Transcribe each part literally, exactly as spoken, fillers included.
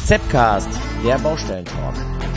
Zeppcast, der Baustellentalk.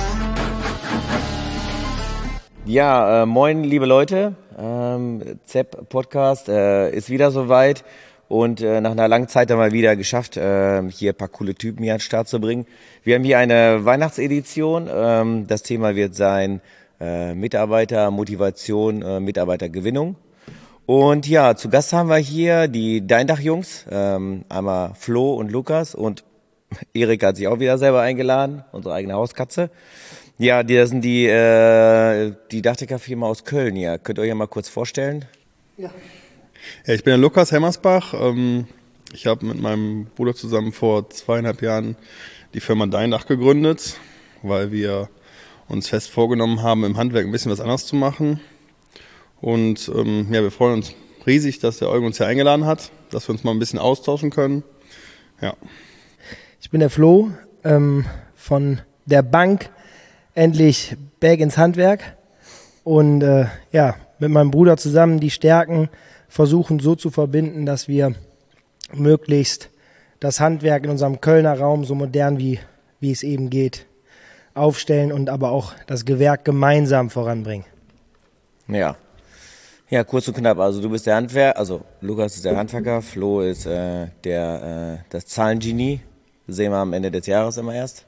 Ja, äh, moin liebe Leute, ähm, Zepp Podcast äh, ist wieder soweit und äh, nach einer langen Zeit haben wir wieder geschafft, äh, hier ein paar coole Typen hier an den Start zu bringen. Wir haben hier eine Weihnachtsedition, ähm, das Thema wird sein äh, Mitarbeitermotivation, äh, Mitarbeitergewinnung. Und ja, zu Gast haben wir hier die Deindach-Jungs, ähm, einmal Flo und Lukas, und Erik hat sich auch wieder selber eingeladen, unsere eigene Hauskatze. Ja, das sind die, äh, die Dachdecker-Firma aus Köln hier. Könnt ihr euch ja mal kurz vorstellen? Ja. Ja, ich bin der Lukas Hemmersbach. Ähm, ich habe mit meinem Bruder zusammen vor zweieinhalb Jahren die Firma Deindach gegründet, weil wir uns fest vorgenommen haben, im Handwerk ein bisschen was anderes zu machen. Und ähm, ja, wir freuen uns riesig, dass der Eugen uns hier eingeladen hat, dass wir uns mal ein bisschen austauschen können. Ja. Ich bin der Flo ähm, von der Bank. Endlich back ins Handwerk und äh, ja, mit meinem Bruder zusammen die Stärken versuchen so zu verbinden, dass wir möglichst das Handwerk in unserem Kölner Raum so modern wie, wie es eben geht aufstellen und aber auch das Gewerk gemeinsam voranbringen. Ja. Ja, kurz und knapp. Also du bist der Handwerker, also Lukas ist der Handwerker, Flo ist äh, der äh, das Zahlengenie. Das sehen wir am Ende des Jahres immer erst.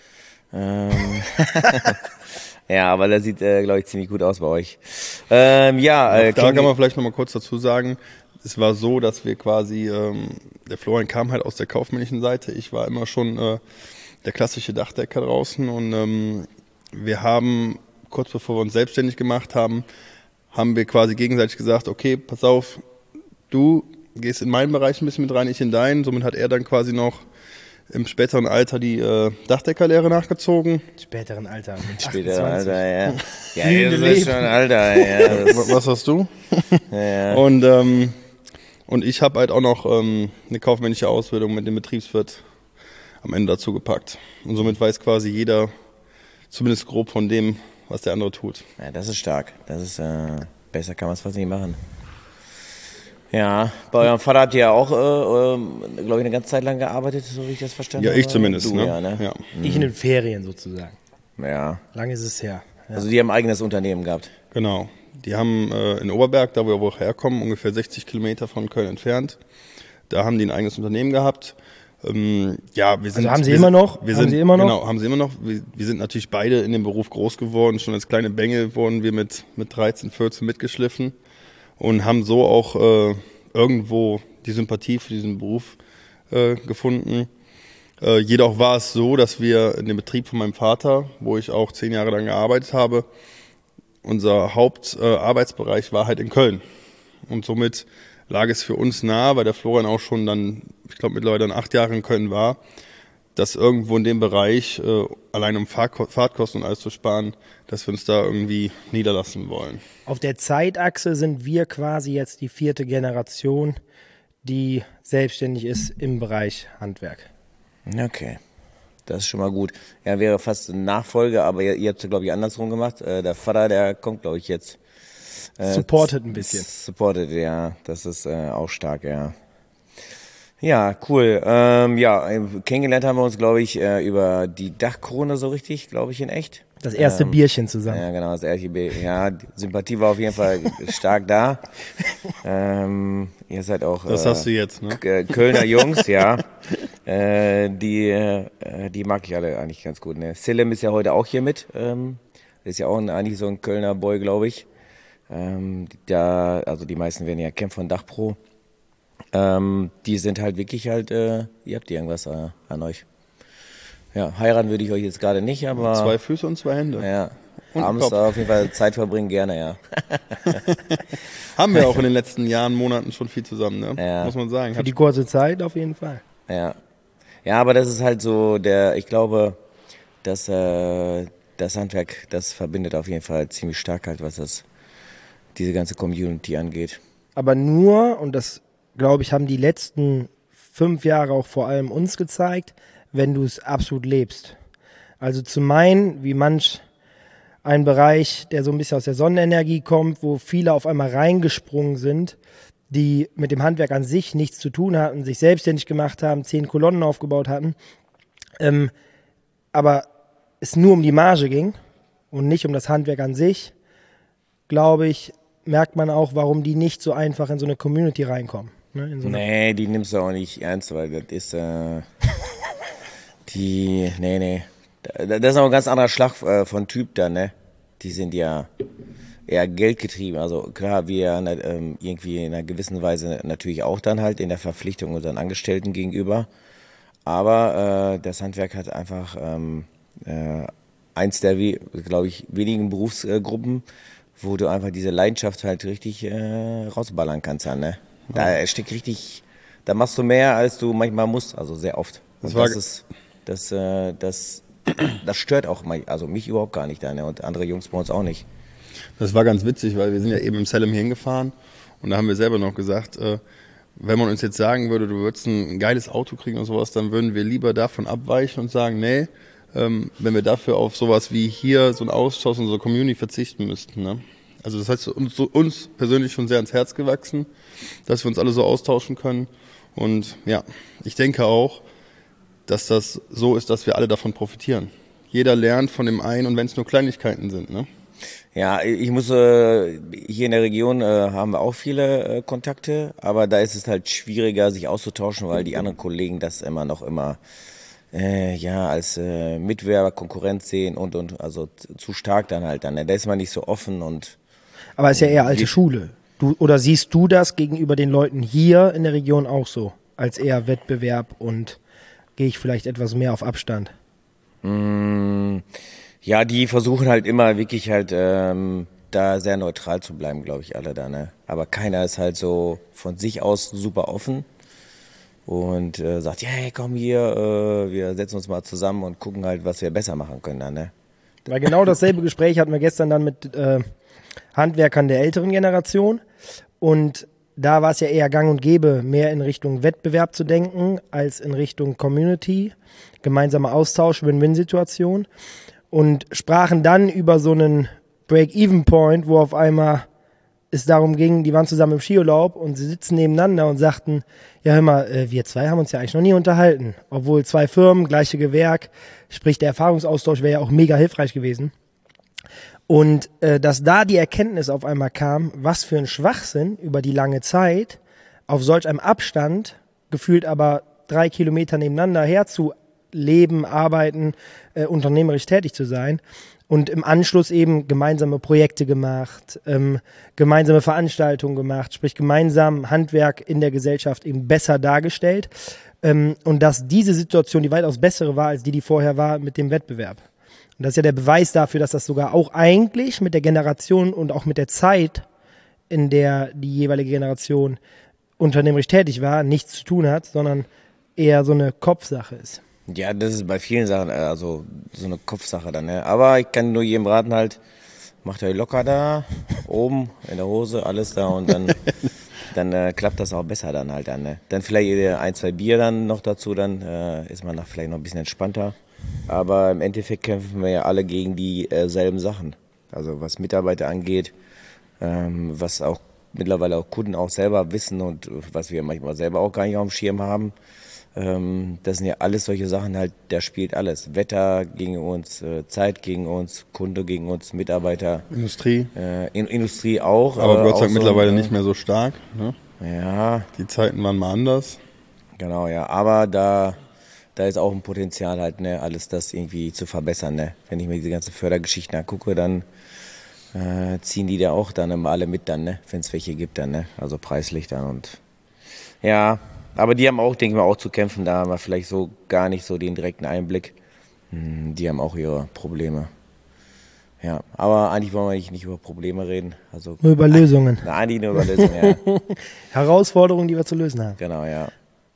Ähm ja, aber das sieht, äh, glaube ich, ziemlich gut aus bei euch. Ähm, ja, äh, da kann man vielleicht noch mal kurz dazu sagen, es war so, dass wir quasi, ähm, der Florian kam halt aus der kaufmännischen Seite, ich war immer schon äh, der klassische Dachdecker draußen und ähm, wir haben, kurz bevor wir uns selbstständig gemacht haben, haben wir quasi gegenseitig gesagt, okay, pass auf, du gehst in meinen Bereich ein bisschen mit rein, ich in deinen, somit hat er dann quasi noch im späteren Alter die äh, Dachdeckerlehre nachgezogen. Späteren Alter. Mit Späteren Alter, ja. Ja, Blühende das ist schon Alter, ja. Das Was hast du? ja. Und, ähm, und ich habe halt auch noch ähm, eine kaufmännische Ausbildung mit dem Betriebswirt am Ende dazu gepackt. Und somit weiß quasi jeder zumindest grob von dem, was der andere tut. Ja, das ist stark. Das ist, äh, besser kann man es fast nicht machen. Ja, bei eurem Vater habt ihr ja auch, äh, äh, glaube ich, eine ganze Zeit lang gearbeitet, so wie ich das verstanden Ja, habe. ich zumindest. Du, ne? ja, ne? Ja. Ich in den Ferien sozusagen. Ja. Lange ist es her. Ja. Also die haben ein eigenes Unternehmen gehabt. Genau. Die haben äh, in Oberberg, da wo wir auch herkommen, ungefähr sechzig Kilometer von Köln entfernt. Da haben die ein eigenes Unternehmen gehabt. Ähm, ja, wir sind, Also haben sie wir immer sind, noch? Wir Haben sind, sie immer noch? Genau, haben sie immer noch. Wir, wir sind natürlich beide in dem Beruf groß geworden. Schon als kleine Bengel wurden wir mit, mit dreizehn, vierzehn mitgeschliffen und haben so auch äh, irgendwo die Sympathie für diesen Beruf äh, gefunden. Äh, jedoch war es so, dass wir in dem Betrieb von meinem Vater, wo ich auch zehn Jahre lang gearbeitet habe, unser Hauptarbeitsbereich äh, war halt in Köln. Und somit lag es für uns nahe, weil der Florian auch schon dann, ich glaube mittlerweile dann acht Jahre in Köln war, dass irgendwo in dem Bereich, äh, allein um Fahrko- Fahrtkosten und alles zu sparen, dass wir uns da irgendwie niederlassen wollen. Auf der Zeitachse sind wir quasi jetzt die vierte Generation, die selbstständig ist im Bereich Handwerk. Okay, das ist schon mal gut. Ja, wäre fast eine Nachfolge, aber ihr, ihr habt es, glaube ich, andersrum gemacht. Äh, der Vater, der kommt, glaube ich, jetzt. Äh, Supportet ein bisschen. Supportet, ja. Das ist äh, auch stark, ja. Ja, cool. Ähm, ja, kennengelernt haben wir uns, glaube ich, äh, über die Dachkrone so richtig, glaube ich, in echt. Das erste ähm, Bierchen zusammen. Ja, genau, das erste Bier. Ja, die Sympathie war auf jeden Fall stark da. Ähm, ihr seid auch Das äh, hast du jetzt, ne? K- Kölner Jungs, ja. Äh, die, äh, die mag ich alle eigentlich ganz gut. Ne? Selim ist ja heute auch hier mit. Ähm, ist ja auch ein, eigentlich so ein Kölner Boy, glaube ich. Ähm, da, also die meisten werden ja Kämpfer von Dachpro. Ähm, die sind halt wirklich halt, äh, ihr habt irgendwas äh, an euch. Ja, heiraten würde ich euch jetzt gerade nicht, aber... Zwei Füße und zwei Hände. Ja, Und abends Kopf. auf jeden Fall Zeit verbringen, gerne, ja. Haben wir auch in den letzten Jahren, Monaten schon viel zusammen, ne? Ja. Muss man sagen. Für Hat die kurze Zeit auf jeden Fall. Ja. Ja, aber das ist halt so der, ich glaube, dass äh, das Handwerk, das verbindet auf jeden Fall ziemlich stark halt, was das, diese ganze Community angeht. Aber nur, und das, glaube ich, haben die letzten fünf Jahre auch vor allem uns gezeigt, wenn du es absolut lebst. Also zu meinen, wie manch ein Bereich, der so ein bisschen aus der Sonnenenergie kommt, wo viele auf einmal reingesprungen sind, die mit dem Handwerk an sich nichts zu tun hatten, sich selbstständig gemacht haben, zehn Kolonnen aufgebaut hatten, ähm, aber es nur um die Marge ging und nicht um das Handwerk an sich, glaube ich, merkt man auch, warum die nicht so einfach in so eine Community reinkommen. Ne? In so eine Nee, die nimmst du auch nicht ernst, weil das ist, äh, die, nee, nee. Das ist auch ein ganz anderer Schlag äh, von Typ da, ne? Die sind ja eher geldgetrieben. Also klar, wir ähm, irgendwie in einer gewissen Weise natürlich auch dann halt in der Verpflichtung unseren Angestellten gegenüber. Aber äh, das Handwerk hat einfach ähm, äh, eins der, glaube ich, wenigen Berufsgruppen, wo du einfach diese Leidenschaft halt richtig äh, rausballern kannst. Ja, ne? Da steckt richtig, da machst du mehr, als du manchmal musst, also sehr oft. Und das, das ist, das, äh, das, das stört auch mal, also mich überhaupt gar nicht, da, ne? Und andere Jungs bei uns auch nicht. Das war ganz witzig, weil wir sind ja eben im Salem hier hingefahren und da haben wir selber noch gesagt, äh, wenn man uns jetzt sagen würde, du würdest ein geiles Auto kriegen und sowas, dann würden wir lieber davon abweichen und sagen, nee, ähm, wenn wir dafür auf sowas wie hier so einen Austausch in unserer Community verzichten müssten. Ne? Also das heißt, uns, uns persönlich schon sehr ans Herz gewachsen, dass wir uns alle so austauschen können. Und ja, ich denke auch, dass das so ist, dass wir alle davon profitieren. Jeder lernt von dem einen und wenn es nur Kleinigkeiten sind, ne? Ja, ich muss, äh, hier in der Region äh, haben wir auch viele äh, Kontakte, aber da ist es halt schwieriger, sich auszutauschen, weil die anderen Kollegen das immer noch immer äh, ja als äh, Mitbewerber, Konkurrenz sehen und und also zu stark dann halt dann. Ne? Da ist man nicht so offen und. Aber ist ja eher alte Schule. Du, oder siehst du das gegenüber den Leuten hier in der Region auch so? Als eher Wettbewerb und gehe ich vielleicht etwas mehr auf Abstand? Mm, ja, die versuchen halt immer wirklich halt ähm, da sehr neutral zu bleiben, glaube ich, alle da, ne? Aber keiner ist halt so von sich aus super offen und äh, sagt, ja, hey, komm hier, äh, wir setzen uns mal zusammen und gucken halt, was wir besser machen können dann, ne? Weil genau dasselbe Gespräch hatten wir gestern dann mit äh, Handwerkern der älteren Generation und da war es ja eher gang und gäbe, mehr in Richtung Wettbewerb zu denken, als in Richtung Community, gemeinsamer Austausch, Win-Win-Situation und sprachen dann über so einen Break-Even-Point, wo auf einmal es darum ging, die waren zusammen im Skiurlaub und sie sitzen nebeneinander und sagten, ja hör mal, äh, wir zwei haben uns ja eigentlich noch nie unterhalten, obwohl zwei Firmen, gleiche Gewerk, sprich der Erfahrungsaustausch wäre ja auch mega hilfreich gewesen. Und äh, dass da die Erkenntnis auf einmal kam, was für ein Schwachsinn über die lange Zeit auf solch einem Abstand, gefühlt aber drei Kilometer nebeneinander herzuleben, arbeiten, äh, unternehmerisch tätig zu sein und im Anschluss eben gemeinsame Projekte gemacht, ähm, gemeinsame Veranstaltungen gemacht, sprich gemeinsam Handwerk in der Gesellschaft eben besser dargestellt ähm, und dass diese Situation die weitaus bessere war, als die, die vorher war mit dem Wettbewerb. Und das ist ja der Beweis dafür, dass das sogar auch eigentlich mit der Generation und auch mit der Zeit, in der die jeweilige Generation unternehmerisch tätig war, nichts zu tun hat, sondern eher so eine Kopfsache ist. Ja, das ist bei vielen Sachen also so eine Kopfsache dann, ne? Aber ich kann nur jedem raten halt, macht euch locker da, oben in der Hose, alles da und dann, dann äh, klappt das auch besser dann halt dann, ne? Dann vielleicht ein, zwei Bier dann noch dazu, dann äh, ist man da vielleicht noch ein bisschen entspannter. Aber im Endeffekt kämpfen wir ja alle gegen dieselben äh, Sachen. Also was Mitarbeiter angeht, ähm, was auch mittlerweile auch Kunden auch selber wissen und was wir manchmal selber auch gar nicht auf dem Schirm haben. Ähm, das sind ja alles solche Sachen halt, da spielt alles. Wetter gegen uns, äh, Zeit gegen uns, Kunde gegen uns, Mitarbeiter. Industrie. Äh, in, Industrie auch. Aber äh, Gott sei Dank so, mittlerweile äh, nicht mehr so stark. Ne? Ja. Die Zeiten waren mal anders. Genau, ja. Aber da... Da ist auch ein Potenzial halt, ne, alles das irgendwie zu verbessern, ne. Wenn ich mir diese ganzen Fördergeschichten angucke, dann äh, ziehen die da auch dann immer alle mit dann, ne, wenn es welche gibt dann, ne, also preislich dann und ja, aber die haben auch, denke ich mal, auch zu kämpfen, da haben wir vielleicht so gar nicht so den direkten Einblick. Hm, die haben auch ihre Probleme. Ja, aber eigentlich wollen wir nicht, nicht über Probleme reden. Also nur über Lösungen. Na, eigentlich nur über Lösungen, ja. Herausforderungen, die wir zu lösen haben. Genau, ja.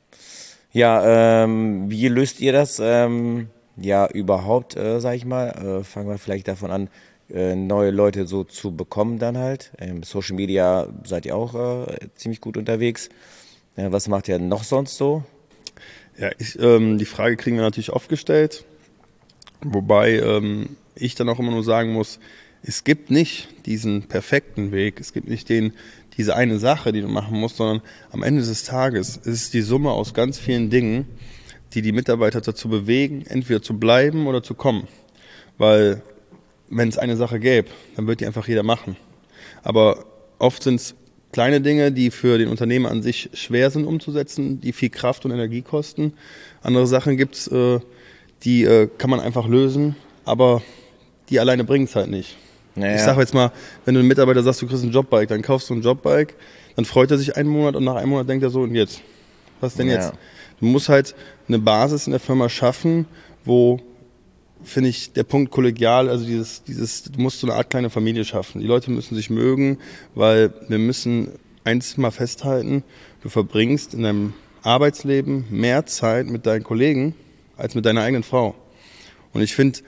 Ja, ähm, wie löst ihr das ähm, ja überhaupt, äh, sag ich mal? Äh, fangen wir vielleicht davon an, äh, neue Leute so zu bekommen dann halt. Im Social Media seid ihr auch äh, ziemlich gut unterwegs. Äh, was macht ihr noch sonst so? Ja, ich, ähm, die Frage kriegen wir natürlich oft gestellt, wobei ähm, ich dann auch immer nur sagen muss, es gibt nicht diesen perfekten Weg, es gibt nicht den diese eine Sache, die du machen musst, sondern am Ende des Tages ist es die Summe aus ganz vielen Dingen, die die Mitarbeiter dazu bewegen, entweder zu bleiben oder zu kommen. Weil wenn es eine Sache gäbe, dann würde die einfach jeder machen. Aber oft sind es kleine Dinge, die für den Unternehmer an sich schwer sind umzusetzen, die viel Kraft und Energie kosten. Andere Sachen gibt es, äh, die äh, kann man einfach lösen, aber die alleine bringen es halt nicht. Naja. Ich sage jetzt mal, wenn du einem Mitarbeiter sagst, du kriegst ein Jobbike, dann kaufst du ein Jobbike, dann freut er sich einen Monat und nach einem Monat denkt er so, und jetzt? Was denn jetzt? Ja. Du musst halt eine Basis in der Firma schaffen, wo, finde ich, der Punkt kollegial, also dieses, dieses, du musst so eine Art kleine Familie schaffen. Die Leute müssen sich mögen, weil wir müssen eins mal festhalten, du verbringst in deinem Arbeitsleben mehr Zeit mit deinen Kollegen als mit deiner eigenen Frau. Und ich finde,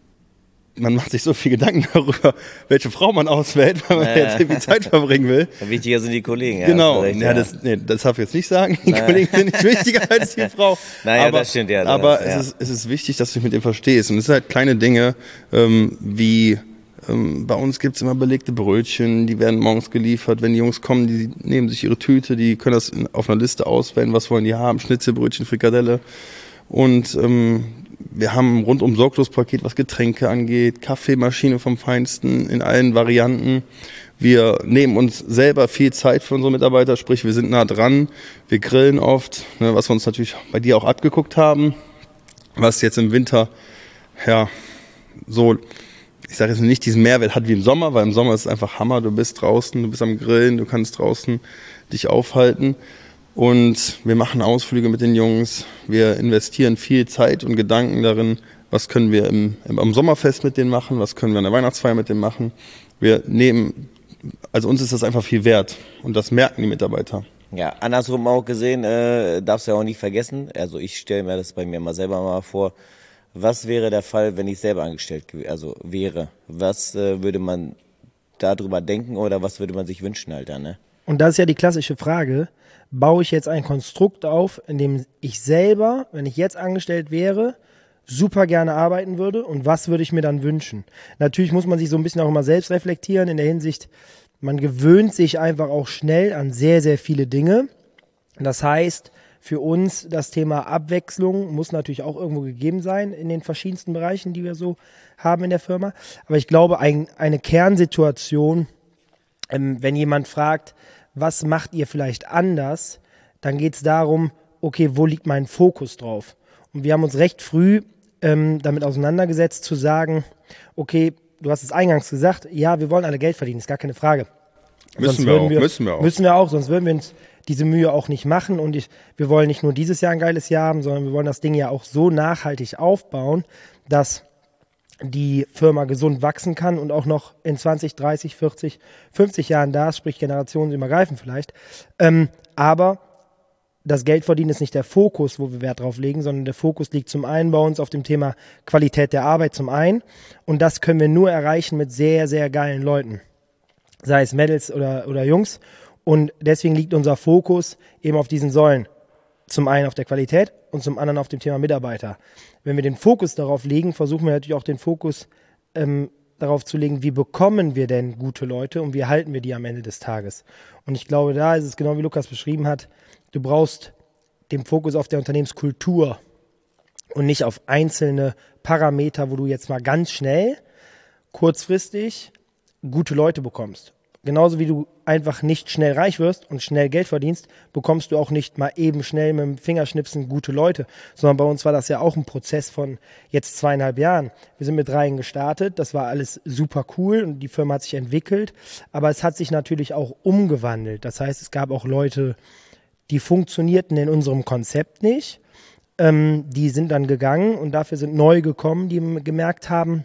man macht sich so viel Gedanken darüber, welche Frau man auswählt, weil man äh. jetzt viel Zeit verbringen will. Wichtiger sind die Kollegen. Ja, genau, recht, ja, ja. Das, nee, das darf ich jetzt nicht sagen. Die naja. Kollegen sind nicht wichtiger als die Frau. Naja, aber das stimmt, ja. Aber das, es, ja. ist, es ist wichtig, dass du dich mit dem verstehst. Und es sind halt kleine Dinge, ähm, wie ähm, bei uns gibt's immer belegte Brötchen, die werden morgens geliefert. Wenn die Jungs kommen, die nehmen sich ihre Tüte, die können das in, auf einer Liste auswählen, was wollen die haben, Schnitzelbrötchen, Frikadelle. Und ähm, wir haben ein rundum sorglos Paket, was Getränke angeht, Kaffeemaschine vom Feinsten in allen Varianten. Wir nehmen uns selber viel Zeit für unsere Mitarbeiter, sprich wir sind nah dran, wir grillen oft, ne, was wir uns natürlich bei dir auch abgeguckt haben, was jetzt im Winter, ja, so, ich sage jetzt nicht diesen Mehrwert hat wie im Sommer, weil im Sommer ist es einfach Hammer, du bist draußen, du bist am Grillen, du kannst draußen dich aufhalten. Und wir machen Ausflüge mit den Jungs, wir investieren viel Zeit und Gedanken darin, was können wir im, im, am Sommerfest mit denen machen, was können wir an der Weihnachtsfeier mit denen machen. Wir nehmen, also uns ist das einfach viel wert und das merken die Mitarbeiter. Ja, andersrum auch gesehen, äh, darfst du ja auch nicht vergessen, also ich stelle mir das bei mir mal selber mal vor, was wäre der Fall, wenn ich selber angestellt also wäre? Was äh, würde man darüber denken oder was würde man sich wünschen, Alter, ne? Und das ist ja die klassische Frage. Baue ich jetzt ein Konstrukt auf, in dem ich selber, wenn ich jetzt angestellt wäre, super gerne arbeiten würde und was würde ich mir dann wünschen? Natürlich muss man sich so ein bisschen auch immer selbst reflektieren in der Hinsicht, man gewöhnt sich einfach auch schnell an sehr, sehr viele Dinge. Das heißt, für uns das Thema Abwechslung muss natürlich auch irgendwo gegeben sein in den verschiedensten Bereichen, die wir so haben in der Firma. Aber ich glaube, ein, eine Kernsituation, ähm, wenn jemand fragt, was macht ihr vielleicht anders, dann geht es darum, okay, wo liegt mein Fokus drauf? Und wir haben uns recht früh ähm, damit auseinandergesetzt, zu sagen, okay, du hast es eingangs gesagt, ja, wir wollen alle Geld verdienen, ist gar keine Frage. Müssen wir, auch, wir, müssen wir auch. Müssen wir auch, sonst würden wir uns diese Mühe auch nicht machen. Und ich, wir wollen nicht nur dieses Jahr ein geiles Jahr haben, sondern wir wollen das Ding ja auch so nachhaltig aufbauen, dass die Firma gesund wachsen kann und auch noch in zwanzig, dreißig, vierzig, fünfzig Jahren da ist, sprich generationsübergreifend vielleicht. Ähm, aber das Geldverdienen ist nicht der Fokus, wo wir Wert drauf legen, sondern der Fokus liegt zum einen bei uns auf dem Thema Qualität der Arbeit zum einen. Und das können wir nur erreichen mit sehr, sehr geilen Leuten. Sei es Mädels oder, oder Jungs. Und deswegen liegt unser Fokus eben auf diesen Säulen. Zum einen auf der Qualität und zum anderen auf dem Thema Mitarbeiter. Wenn wir den Fokus darauf legen, versuchen wir natürlich auch den Fokus ähm, darauf zu legen, wie bekommen wir denn gute Leute und wie halten wir die am Ende des Tages. Und ich glaube, da ist es genau wie Lukas beschrieben hat, du brauchst den Fokus auf der Unternehmenskultur und nicht auf einzelne Parameter, wo du jetzt mal ganz schnell, kurzfristig gute Leute bekommst. Genauso wie du einfach nicht schnell reich wirst und schnell Geld verdienst, bekommst du auch nicht mal eben schnell mit dem Fingerschnipsen gute Leute. Sondern bei uns war das ja auch ein Prozess von jetzt zweieinhalb Jahren. Wir sind mit dreien gestartet, das war alles super cool und die Firma hat sich entwickelt. Aber es hat sich natürlich auch umgewandelt. Das heißt, es gab auch Leute, die funktionierten in unserem Konzept nicht. Ähm, die sind dann gegangen und dafür sind neu gekommen, die gemerkt haben,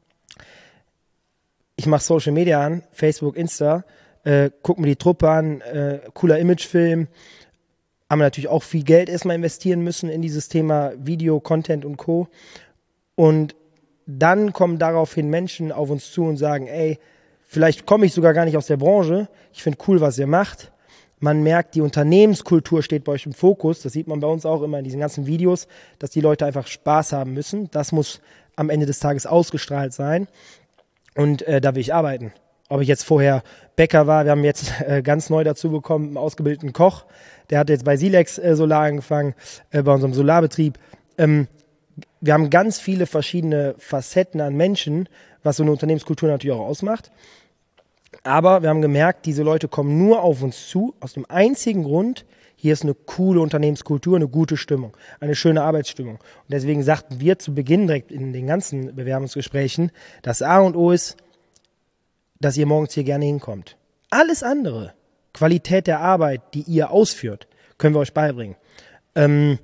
ich mache Social Media an, Facebook, Insta, äh, guck mir die Truppe an, äh, cooler Imagefilm, haben wir natürlich auch viel Geld erstmal investieren müssen in dieses Thema Video, Content und Co. Und dann kommen daraufhin Menschen auf uns zu und sagen, ey, vielleicht komme ich sogar gar nicht aus der Branche, ich finde cool, was ihr macht. Man merkt, die Unternehmenskultur steht bei euch im Fokus, das sieht man bei uns auch immer in diesen ganzen Videos, dass die Leute einfach Spaß haben müssen. Das muss am Ende des Tages ausgestrahlt sein. Und äh, da will ich arbeiten. Ob ich jetzt vorher Bäcker war, wir haben jetzt äh, ganz neu dazu bekommen, einen ausgebildeten Koch. Der hat jetzt bei Silex äh, Solar angefangen, äh, bei unserem Solarbetrieb. ähm, wir haben ganz viele verschiedene Facetten an Menschen, was so eine Unternehmenskultur natürlich auch ausmacht. Aber wir haben gemerkt, diese Leute kommen nur auf uns zu, aus dem einzigen Grund, hier ist eine coole Unternehmenskultur, eine gute Stimmung, eine schöne Arbeitsstimmung. Und deswegen sagten wir zu Beginn direkt in den ganzen Bewerbungsgesprächen, das A und O ist, dass ihr morgens hier gerne hinkommt. Alles andere, Qualität der Arbeit, die ihr ausführt, können wir euch beibringen. Ähm,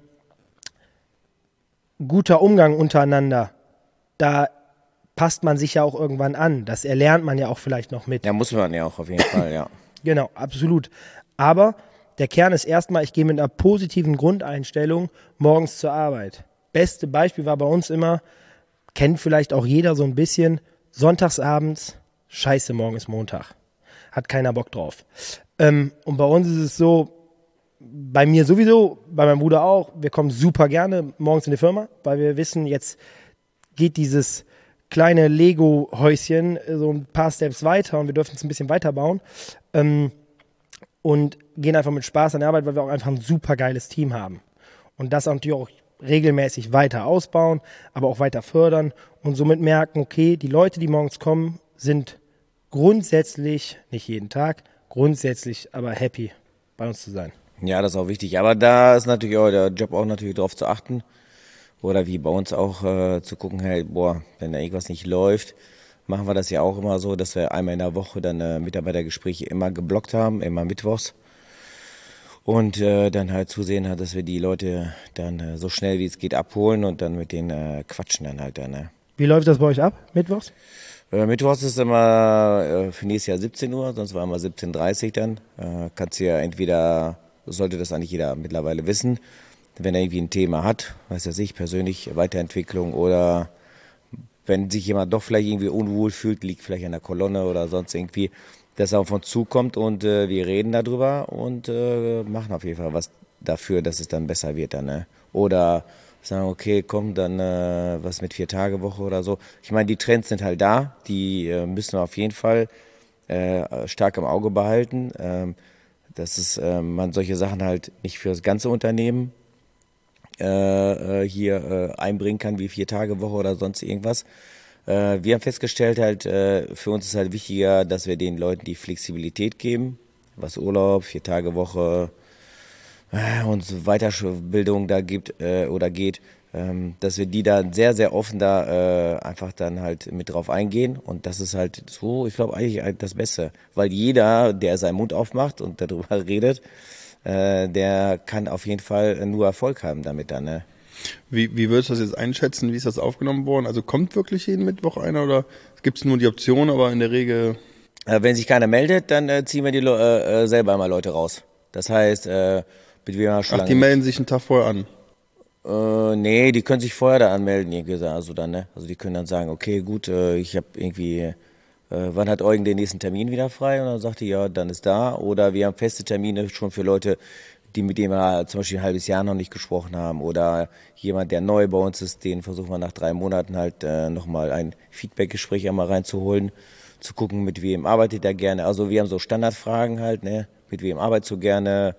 guter Umgang untereinander, da passt man sich ja auch irgendwann an. Das erlernt man ja auch vielleicht noch mit. Ja, muss man ja auch auf jeden Fall, ja. Genau, absolut. Aber der Kern ist erstmal, ich gehe mit einer positiven Grundeinstellung morgens zur Arbeit. Beste Beispiel war bei uns immer, kennt vielleicht auch jeder so ein bisschen, sonntagsabends, scheiße, morgen ist Montag. Hat keiner Bock drauf. Ähm, und bei uns ist es so, bei mir sowieso, bei meinem Bruder auch, wir kommen super gerne morgens in die Firma, weil wir wissen, jetzt geht dieses kleine Lego-Häuschen so ein paar Steps weiter und wir dürfen es ein bisschen weiterbauen. Ähm, und gehen einfach mit Spaß an die Arbeit, weil wir auch einfach ein super geiles Team haben. Und das natürlich auch regelmäßig weiter ausbauen, aber auch weiter fördern und somit merken, okay, die Leute, die morgens kommen, sind grundsätzlich, nicht jeden Tag, grundsätzlich aber happy, bei uns zu sein. Ja, das ist auch wichtig. Aber da ist natürlich auch der Job auch natürlich darauf zu achten. Oder wie bei uns auch äh, zu gucken, hey, boah, wenn da irgendwas nicht läuft, machen wir das ja auch immer so, dass wir einmal in der Woche dann äh, Mitarbeitergespräche immer geblockt haben, immer mittwochs. Und äh, dann halt zusehen, dass wir die Leute dann äh, so schnell wie es geht abholen und dann mit denen äh, quatschen dann halt dann. Ne? Wie läuft das bei euch ab, mittwochs? Äh, mittwochs ist immer äh, für nächstes Jahr siebzehn Uhr, sonst war immer siebzehn Uhr dreißig dann. Äh, kannst du ja entweder, sollte das eigentlich jeder mittlerweile wissen, wenn er irgendwie ein Thema hat, weiß er sich, persönlich Weiterentwicklung oder wenn sich jemand doch vielleicht irgendwie unwohl fühlt, liegt vielleicht an der Kolonne oder sonst irgendwie, dass er auf uns zukommt und äh, wir reden darüber und äh, machen auf jeden Fall was dafür, dass es dann besser wird dann. Ne? Oder sagen, okay, komm, dann äh, was mit Vier-Tage-Woche oder so. Ich meine, die Trends sind halt da, die äh, müssen wir auf jeden Fall äh, stark im Auge behalten, ähm, dass es, äh, man solche Sachen halt nicht für das ganze Unternehmen Äh, hier äh, einbringen kann, wie Vier-Tage-Woche oder sonst irgendwas. Äh, wir haben festgestellt, halt, äh, für uns ist halt wichtiger, dass wir den Leuten die Flexibilität geben, was Urlaub, Vier-Tage-Woche äh, und so Weiterbildung da gibt äh, oder geht, ähm, dass wir die dann sehr, sehr offen da äh, einfach dann halt mit drauf eingehen und das ist halt so, ich glaube eigentlich das Beste, weil jeder, der seinen Mund aufmacht und darüber redet, Äh, der kann auf jeden Fall nur Erfolg haben damit dann. Ne? Wie, wie würdest du das jetzt einschätzen? Wie ist das aufgenommen worden? Also kommt wirklich jeden Mittwoch einer oder gibt es nur die Option, aber in der Regel... Äh, wenn sich keiner meldet, dann äh, ziehen wir die Le- äh, selber mal Leute raus. Das heißt, äh, mit wem wir schon Ach, die melden sich einen Tag vorher an? Äh, nee, die können sich vorher da anmelden, irgendwie, also dann, ne? Also die können dann sagen, okay, gut, äh, ich habe irgendwie... wann hat Eugen den nächsten Termin wieder frei? Und dann sagte ja, dann ist da. Oder wir haben feste Termine schon für Leute, die mit denen wir zum Beispiel ein halbes Jahr noch nicht gesprochen haben. Oder jemand, der neu bei uns ist, den versuchen wir nach drei Monaten halt äh, nochmal ein Feedback-Gespräch einmal reinzuholen, zu gucken, mit wem arbeitet er gerne. Also wir haben so Standardfragen halt, ne? Mit wem arbeitest du gerne?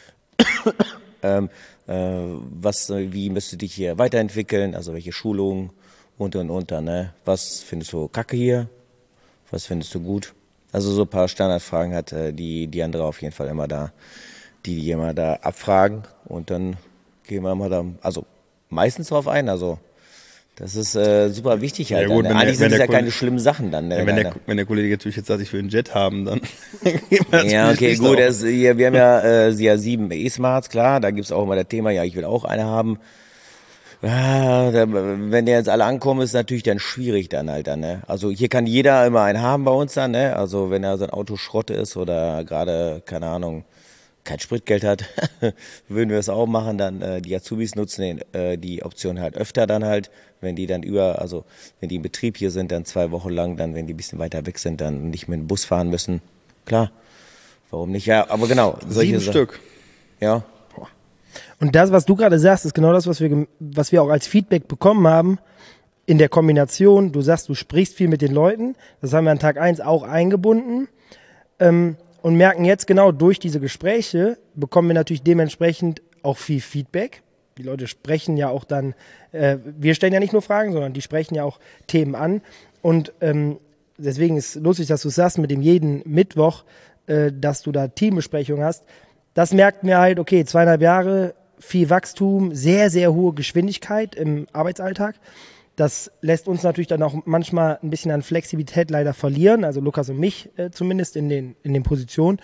ähm, äh, was, wie müsstest du dich hier weiterentwickeln? Also welche Schulungen und und und dann, ne? Was findest du kacke hier? Was findest du gut? Also so ein paar Standardfragen hat äh, die, die andere auf jeden Fall immer da, die die immer da abfragen und dann gehen wir mal da, also meistens drauf ein, also das ist äh, super wichtig halt. Ja, gut, dann, ne? wenn Eigentlich der- sind wenn es ja der keine Kollege- schlimmen Sachen dann. Ne? Ja, wenn, Nein, der, wenn der Kollege natürlich jetzt sagt, ich will einen Jet haben, dann gehen wir Ja, natürlich okay, nicht gut. darauf. Das, hier, wir haben ja, äh, ja sieben E-Smarts, klar. Da gibt's auch immer das Thema, ja, ich will auch eine haben. Ja, da, wenn der jetzt alle ankommen, ist natürlich dann schwierig dann halt dann, ne? Also hier kann jeder immer einen haben bei uns dann, ne? Also wenn er sein Auto Schrott ist oder gerade, keine Ahnung, kein Spritgeld hat, würden wir es auch machen, dann äh, die Azubis nutzen den, äh, die Option halt öfter dann halt, wenn die dann über, also wenn die im Betrieb hier sind, dann zwei Wochen lang, dann wenn die ein bisschen weiter weg sind, dann nicht mit dem Bus fahren müssen. Klar, warum nicht? Ja, aber genau. Solche Sieben Sachen. Stück. Ja. Und das, was du gerade sagst, ist genau das, was wir, gem- was wir auch als Feedback bekommen haben in der Kombination. Du sagst, du sprichst viel mit den Leuten. Das haben wir an Tag eins auch eingebunden. Ähm, und merken jetzt genau, durch diese Gespräche bekommen wir natürlich dementsprechend auch viel Feedback. Die Leute sprechen ja auch dann, äh, wir stellen ja nicht nur Fragen, sondern die sprechen ja auch Themen an. Und ähm, deswegen ist lustig, dass du sagst, mit dem jeden Mittwoch, äh, dass du da Teambesprechungen hast. Das merkt mir halt, okay, zweieinhalb Jahre, viel Wachstum, sehr, sehr hohe Geschwindigkeit im Arbeitsalltag. Das lässt uns natürlich dann auch manchmal ein bisschen an Flexibilität leider verlieren, also Lukas und mich äh, zumindest in den, in den Positionen.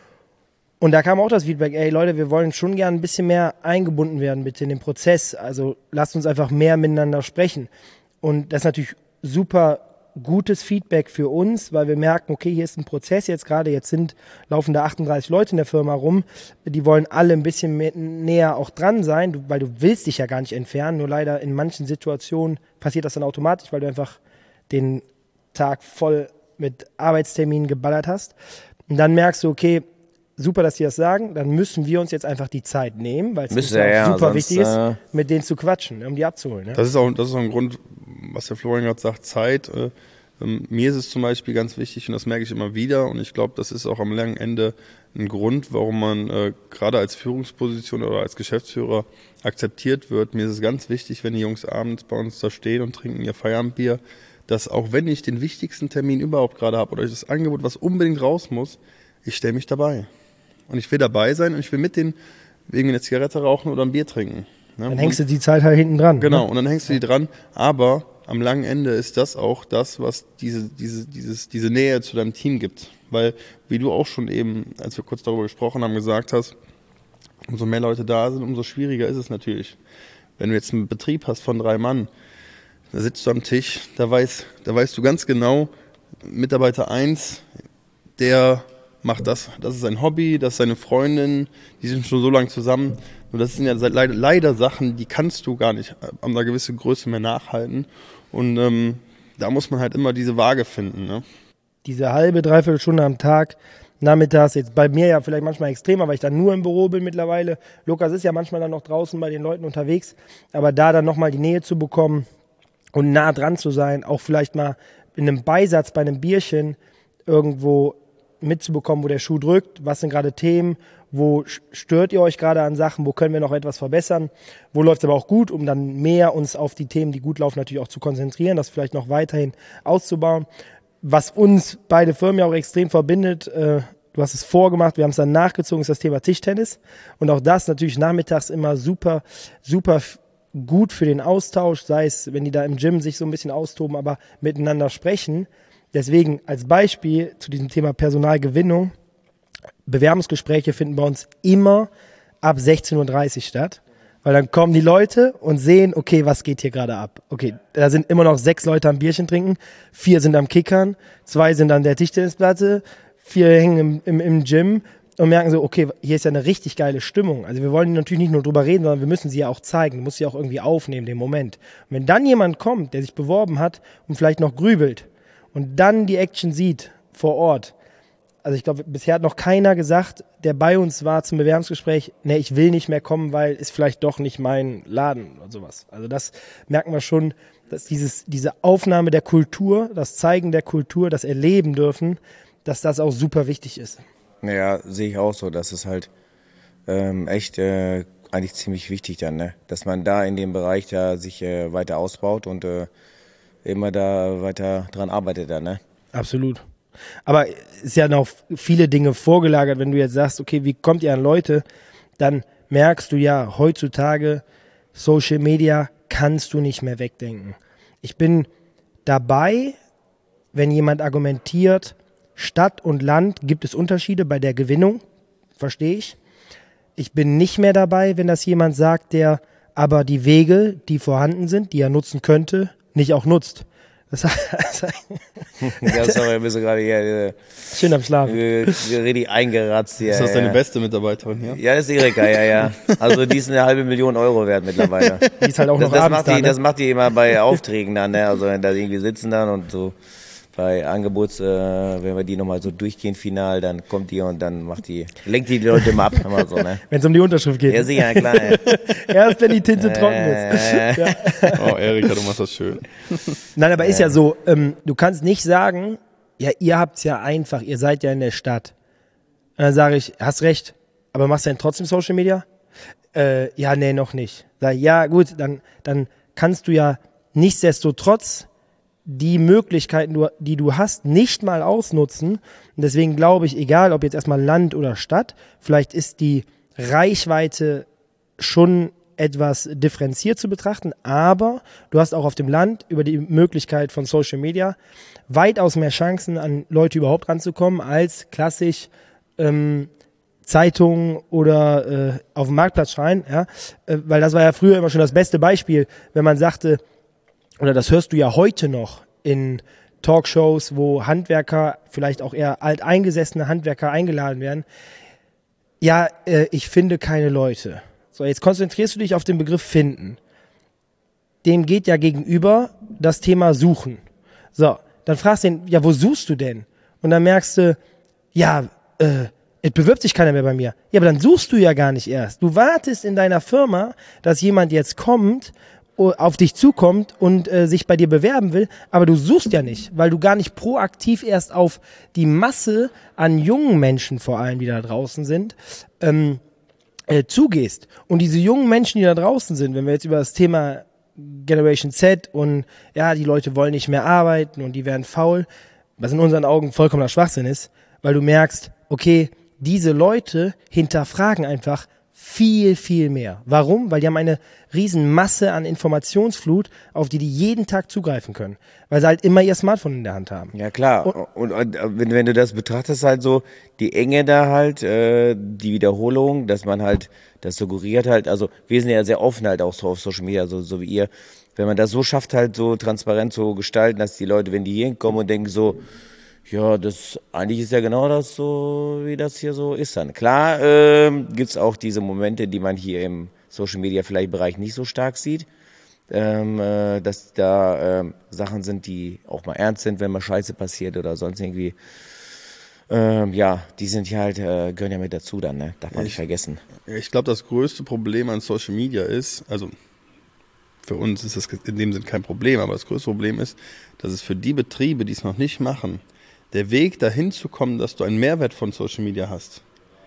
Und da kam auch das Feedback, ey Leute, wir wollen schon gern ein bisschen mehr eingebunden werden bitte in den Prozess. Also lasst uns einfach mehr miteinander sprechen. Und das ist natürlich super gutes Feedback für uns, weil wir merken, okay, hier ist ein Prozess jetzt gerade, jetzt sind, laufen da achtunddreißig Leute in der Firma rum, die wollen alle ein bisschen mehr, näher auch dran sein, du, weil du willst dich ja gar nicht entfernen, nur leider in manchen Situationen passiert das dann automatisch, weil du einfach den Tag voll mit Arbeitsterminen geballert hast. Und dann merkst du, okay, super, dass die das sagen, dann müssen wir uns jetzt einfach die Zeit nehmen, weil es uns ja, auch ja, super sonst, wichtig ist, äh, mit denen zu quatschen, um die abzuholen. Ne? Das ist auch, das ist auch ein Grund, was der Florian gerade sagt, Zeit. Äh, ähm, mir ist es zum Beispiel ganz wichtig, und das merke ich immer wieder, und ich glaube, das ist auch am langen Ende ein Grund, warum man äh, gerade als Führungsposition oder als Geschäftsführer akzeptiert wird. Mir ist es ganz wichtig, wenn die Jungs abends bei uns da stehen und trinken ihr Feierabendbier, dass auch wenn ich den wichtigsten Termin überhaupt gerade habe oder das Angebot, was unbedingt raus muss, ich stelle mich dabei. Und ich will dabei sein und ich will mit denen irgendwie eine Zigarette rauchen oder ein Bier trinken. Ne? Dann hängst du die Zeit halt hinten dran. Genau, ne? und dann hängst du die dran. Aber am langen Ende ist das auch das, was diese, diese, dieses, diese Nähe zu deinem Team gibt. Weil, wie du auch schon eben, als wir kurz darüber gesprochen haben, gesagt hast, umso mehr Leute da sind, umso schwieriger ist es natürlich. Wenn du jetzt einen Betrieb hast von drei Mann, da sitzt du am Tisch, da, weiß, da weißt du ganz genau, Mitarbeiter eins, der macht das, das ist sein Hobby, das ist seine Freundin, die sind schon so lange zusammen. Nur das sind ja leider, leider Sachen, die kannst du gar nicht an einer gewissen Größe mehr nachhalten. Und ähm, da muss man halt immer diese Waage finden. Ne? Diese halbe, dreiviertel Stunde am Tag, nachmittags, jetzt bei mir ja vielleicht manchmal extremer, weil ich dann nur im Büro bin mittlerweile. Lukas ist ja manchmal dann noch draußen bei den Leuten unterwegs, aber da dann nochmal die Nähe zu bekommen und nah dran zu sein, auch vielleicht mal in einem Beisatz bei einem Bierchen irgendwo mitzubekommen, wo der Schuh drückt, was sind gerade Themen, wo stört ihr euch gerade an Sachen, wo können wir noch etwas verbessern, wo läuft es aber auch gut, um dann mehr uns auf die Themen, die gut laufen, natürlich auch zu konzentrieren, das vielleicht noch weiterhin auszubauen. Was uns beide Firmen ja auch extrem verbindet, äh, du hast es vorgemacht, wir haben es dann nachgezogen, ist das Thema Tischtennis und auch das natürlich nachmittags immer super, super gut für den Austausch, sei es, wenn die da im Gym sich so ein bisschen austoben, aber miteinander sprechen. Deswegen als Beispiel zu diesem Thema Personalgewinnung, Bewerbungsgespräche finden bei uns immer ab sechzehn Uhr dreißig statt, weil dann kommen die Leute und sehen, okay, was geht hier gerade ab? Okay, da sind immer noch sechs Leute am Bierchen trinken, vier sind am Kickern, zwei sind an der Tischtennisplatte, vier hängen im, im, im Gym und merken so, okay, hier ist ja eine richtig geile Stimmung. Also wir wollen natürlich nicht nur drüber reden, sondern wir müssen sie ja auch zeigen, du musst sie auch irgendwie aufnehmen, den Moment. Und wenn dann jemand kommt, der sich beworben hat und vielleicht noch grübelt, und dann die Action sieht vor Ort. Also ich glaube, bisher hat noch keiner gesagt, der bei uns war zum Bewerbungsgespräch, ne, ich will nicht mehr kommen, weil ist vielleicht doch nicht mein Laden oder sowas. Also das merken wir schon, dass dieses, diese Aufnahme der Kultur, das Zeigen der Kultur, das Erleben dürfen, dass das auch super wichtig ist. Ja, sehe ich auch so. Das ist halt ähm, echt äh, eigentlich ziemlich wichtig dann, ne? Dass man da in dem Bereich da sich äh, weiter ausbaut und äh, immer da weiter dran arbeitet dann, ne? Absolut. Aber es ist ja noch viele Dinge vorgelagert, wenn du jetzt sagst, okay, wie kommt ihr an Leute, dann merkst du ja, heutzutage Social Media kannst du nicht mehr wegdenken. Ich bin dabei, wenn jemand argumentiert, Stadt und Land gibt es Unterschiede bei der Gewinnung, verstehe ich. Ich bin nicht mehr dabei, wenn das jemand sagt, der aber die Wege, die vorhanden sind, die er nutzen könnte, nicht auch nutzt. Das heißt, ja, sorry, wir müssen gerade hier äh, schön am Schlafen. äh, richtig eingeratzt hier. Ist das ja, deine ja. beste Mitarbeiterin hier? Ja, das ist Erika, ja, ja. Also die ist eine halbe Million Euro wert mittlerweile. Die ist halt auch Das, noch das, abends macht da, die, ne? das macht die immer bei Aufträgen dann, ne? Also wenn da irgendwie sitzen dann und so bei Angebots, äh, wenn wir die nochmal so durchgehen final, dann kommt die und dann macht die, lenkt die, die Leute immer ab, immer so, ne? Wenn es um die Unterschrift geht. Ja, sicher, klar. Ja. Erst wenn die Tinte trocken ist. Äh. Ja. Oh, Erika, du machst das schön. Nein, aber ist ja so, ähm, du kannst nicht sagen, ja, ihr habt's ja einfach, ihr seid ja in der Stadt. Und dann sage ich, hast recht, aber machst du denn trotzdem Social Media? Äh, ja, nee, noch nicht. Sag, ja, gut, dann, dann kannst du ja nichtsdestotrotz die Möglichkeiten, die du hast, nicht mal ausnutzen. Und deswegen glaube ich, egal ob jetzt erstmal Land oder Stadt, vielleicht ist die Reichweite schon etwas differenziert zu betrachten, aber du hast auch auf dem Land über die Möglichkeit von Social Media weitaus mehr Chancen, an Leute überhaupt ranzukommen, als klassisch ähm, Zeitungen oder äh, auf dem Marktplatz schreien, ja? äh, weil das war ja früher immer schon das beste Beispiel, wenn man sagte, oder das hörst du ja heute noch in Talkshows, wo Handwerker, vielleicht auch eher alteingesessene Handwerker eingeladen werden. Ja, äh, ich finde keine Leute. So, jetzt konzentrierst du dich auf den Begriff finden. Dem geht ja gegenüber das Thema suchen. So, dann fragst du ihn, ja, wo suchst du denn? Und dann merkst du, ja, äh, es bewirbt sich keiner mehr bei mir. Ja, aber dann suchst du ja gar nicht erst. Du wartest in deiner Firma, dass jemand jetzt kommt, auf dich zukommt und äh, sich bei dir bewerben will, aber du suchst ja nicht, weil du gar nicht proaktiv erst auf die Masse an jungen Menschen vor allem, die da draußen sind, ähm, äh, zugehst. Und diese jungen Menschen, die da draußen sind, wenn wir jetzt über das Thema Generation Z und ja, die Leute wollen nicht mehr arbeiten und die werden faul, was in unseren Augen vollkommener Schwachsinn ist, weil du merkst, okay, diese Leute hinterfragen einfach viel, viel mehr. Warum? Weil die haben eine riesen Masse an Informationsflut, auf die die jeden Tag zugreifen können. Weil sie halt immer ihr Smartphone in der Hand haben. Ja, klar. Und, und, und wenn, wenn du das betrachtest, halt so, die Enge da halt, äh, die Wiederholung, dass man halt, das suggeriert halt, also wir sind ja sehr offen halt auch so auf Social Media, so, so wie ihr. Wenn man das so schafft, halt so transparent zu gestalten, dass die Leute, wenn die hier hinkommen und denken so, ja, das eigentlich ist ja genau das so, wie das hier so ist dann. Klar ähm, gibt's auch diese Momente, die man hier im Social Media vielleicht Bereich nicht so stark sieht, ähm, äh, dass da ähm, Sachen sind, die auch mal ernst sind, wenn mal Scheiße passiert oder sonst irgendwie. Ähm, ja, die sind ja halt, äh, gehören ja mit dazu dann, ne? Darf man nicht vergessen. Ich glaube, das größte Problem an Social Media ist, also für uns ist das in dem Sinn kein Problem, aber das größte Problem ist, dass es für die Betriebe, die es noch nicht machen, der Weg dahin zu kommen, dass du einen Mehrwert von Social Media hast,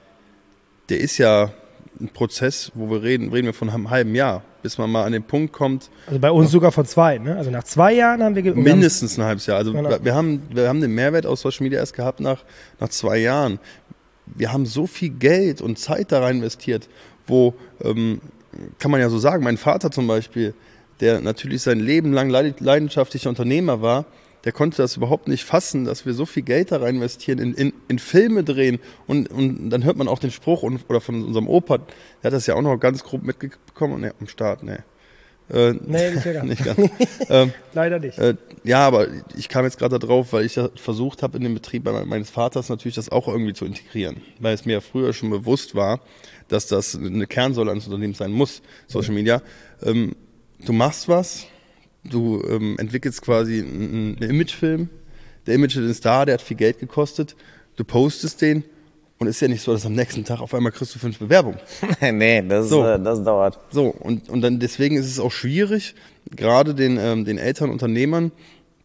der ist ja ein Prozess, wo wir reden, reden wir von einem halben Jahr, bis man mal an den Punkt kommt. Also bei uns sogar von zwei, ne? Also nach zwei Jahren haben wir... Ge- mindestens ein halbes Jahr. Also Genau. wir haben, wir haben den Mehrwert aus Social Media erst gehabt nach, nach zwei Jahren. Wir haben so viel Geld und Zeit da rein investiert, wo, ähm, kann man ja so sagen, mein Vater zum Beispiel, der natürlich sein Leben lang leidenschaftlicher Unternehmer war, der konnte das überhaupt nicht fassen, dass wir so viel Geld da rein investieren, in, in, in Filme drehen und, und dann hört man auch den Spruch und, oder von unserem Opa, der hat das ja auch noch ganz grob mitbekommen, ne, am Start, ne. Äh, nee, nicht, gar nicht ganz. ähm, Leider nicht. Äh, ja, aber ich kam jetzt gerade da drauf, weil ich ja versucht habe in dem Betrieb meines Vaters natürlich das auch irgendwie zu integrieren, weil es mir ja früher schon bewusst war, dass das eine Kernsäule eines Unternehmens sein muss, Social Media. Ähm, du machst was, du ähm, entwickelst quasi einen, einen Imagefilm, der Image ist da, der hat viel Geld gekostet, du postest den und ist ja nicht so, dass am nächsten Tag auf einmal kriegst du fünf Bewerbungen. Nee, das, so. äh, das dauert. So, und, und dann deswegen ist es auch schwierig, gerade den, ähm, den älteren Unternehmern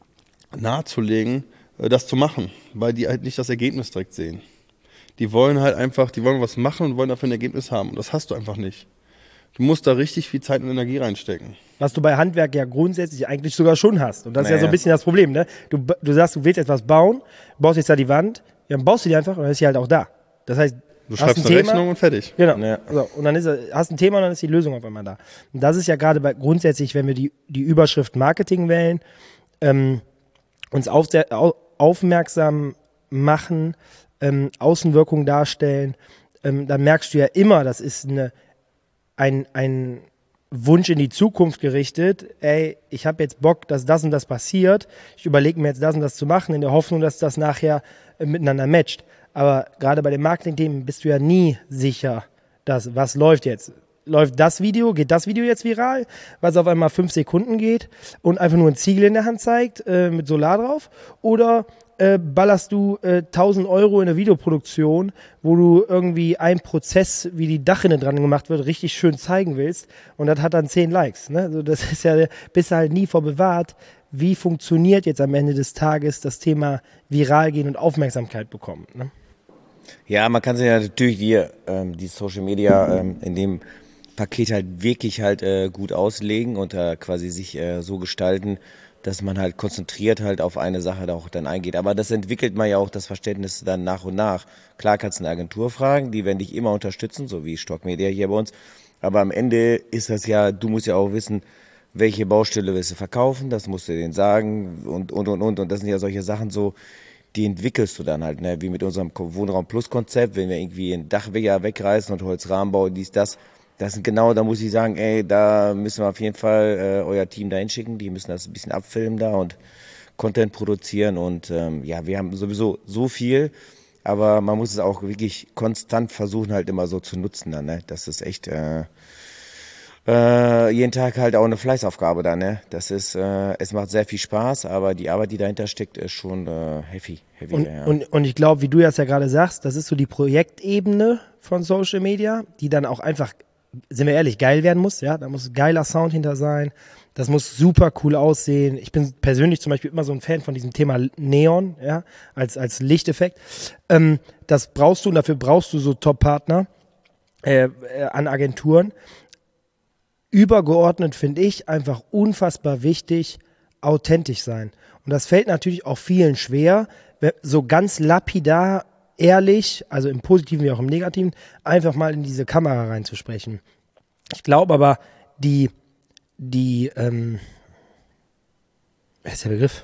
nahezulegen, äh, das zu machen, weil die halt nicht das Ergebnis direkt sehen. Die wollen halt einfach, die wollen was machen und wollen dafür ein Ergebnis haben und das hast du einfach nicht. Du musst da richtig viel Zeit und Energie reinstecken. Was du bei Handwerk ja grundsätzlich eigentlich sogar schon hast. Und das ist naja. ja so ein bisschen das Problem, ne? Du, du sagst, du willst etwas bauen, baust jetzt da die Wand, ja, dann baust du die einfach und dann ist sie halt auch da. Das heißt, du schreibst eine Thema, Rechnung und fertig. Genau. Ja. So, und dann ist, hast ein Thema und dann ist die Lösung auf einmal da. Und das ist ja gerade bei, grundsätzlich, wenn wir die, die Überschrift Marketing wählen, ähm, uns auf, au, aufmerksam machen, ähm, Außenwirkung darstellen, ähm, dann merkst du ja immer, das ist eine, ein, ein Wunsch in die Zukunft gerichtet, ey, ich habe jetzt Bock, dass das und das passiert, ich überlege mir jetzt das und das zu machen, in der Hoffnung, dass das nachher äh, miteinander matcht. Aber gerade bei den Marketing-Themen bist du ja nie sicher, dass was läuft jetzt. Läuft das Video, geht das Video jetzt viral, was auf einmal fünf Sekunden geht und einfach nur ein Ziegel in der Hand zeigt, äh, mit Solar drauf, oder äh, ballerst du äh, tausend Euro in eine Videoproduktion, wo du irgendwie einen Prozess, wie die Dachrinne dran gemacht wird, richtig schön zeigen willst und das hat dann zehn Likes. Ne? Also das ist ja, bist du halt nie vor bewahrt, wie funktioniert jetzt am Ende des Tages das Thema viral gehen und Aufmerksamkeit bekommen. Ne? Ja, man kann sich ja natürlich die, ähm, die Social Media ähm, in dem Paket halt wirklich halt äh, gut auslegen und äh, quasi sich äh, so gestalten, dass man halt konzentriert halt auf eine Sache da auch dann eingeht. Aber das entwickelt man ja auch das Verständnis dann nach und nach. Klar kannst du eine Agentur fragen, die werden dich immer unterstützen, so wie Stock Media hier bei uns. Aber am Ende ist das ja, du musst ja auch wissen, welche Baustelle willst du verkaufen, das musst du denen sagen und, und, und, und. Und das sind ja solche Sachen so, die entwickelst du dann halt, ne? Wie mit unserem Wohnraum Plus Konzept, wenn wir irgendwie ein Dach wegreißen und Holzrahmenbau, dies, das. Das sind genau, da muss ich sagen, ey, da müssen wir auf jeden Fall äh, euer Team dahin schicken. Die müssen das ein bisschen abfilmen da und Content produzieren. Und ähm, ja, wir haben sowieso so viel, aber man muss es auch wirklich konstant versuchen, halt immer so zu nutzen dann, ne? Das ist echt äh, äh, jeden Tag halt auch eine Fleißaufgabe da, ne? Das ist, äh, es macht sehr viel Spaß, aber die Arbeit, die dahinter steckt, ist schon äh, heavy. heavy Und, ja. und, und ich glaube, wie du das ja gerade sagst, das ist so die Projektebene von Social Media, die dann auch einfach, sind wir ehrlich, geil werden muss, ja, da muss geiler Sound hinter sein, das muss super cool aussehen. Ich bin persönlich zum Beispiel immer so ein Fan von diesem Thema Neon, ja, als, als Lichteffekt. Ähm, das brauchst du und dafür brauchst du so Top-Partner äh, äh, an Agenturen. Übergeordnet finde ich einfach unfassbar wichtig, authentisch sein. Und das fällt natürlich auch vielen schwer, so ganz lapidar, ehrlich, also im Positiven wie auch im Negativen, einfach mal in diese Kamera reinzusprechen. Ich glaube aber, die, die, ähm, was ist der Begriff?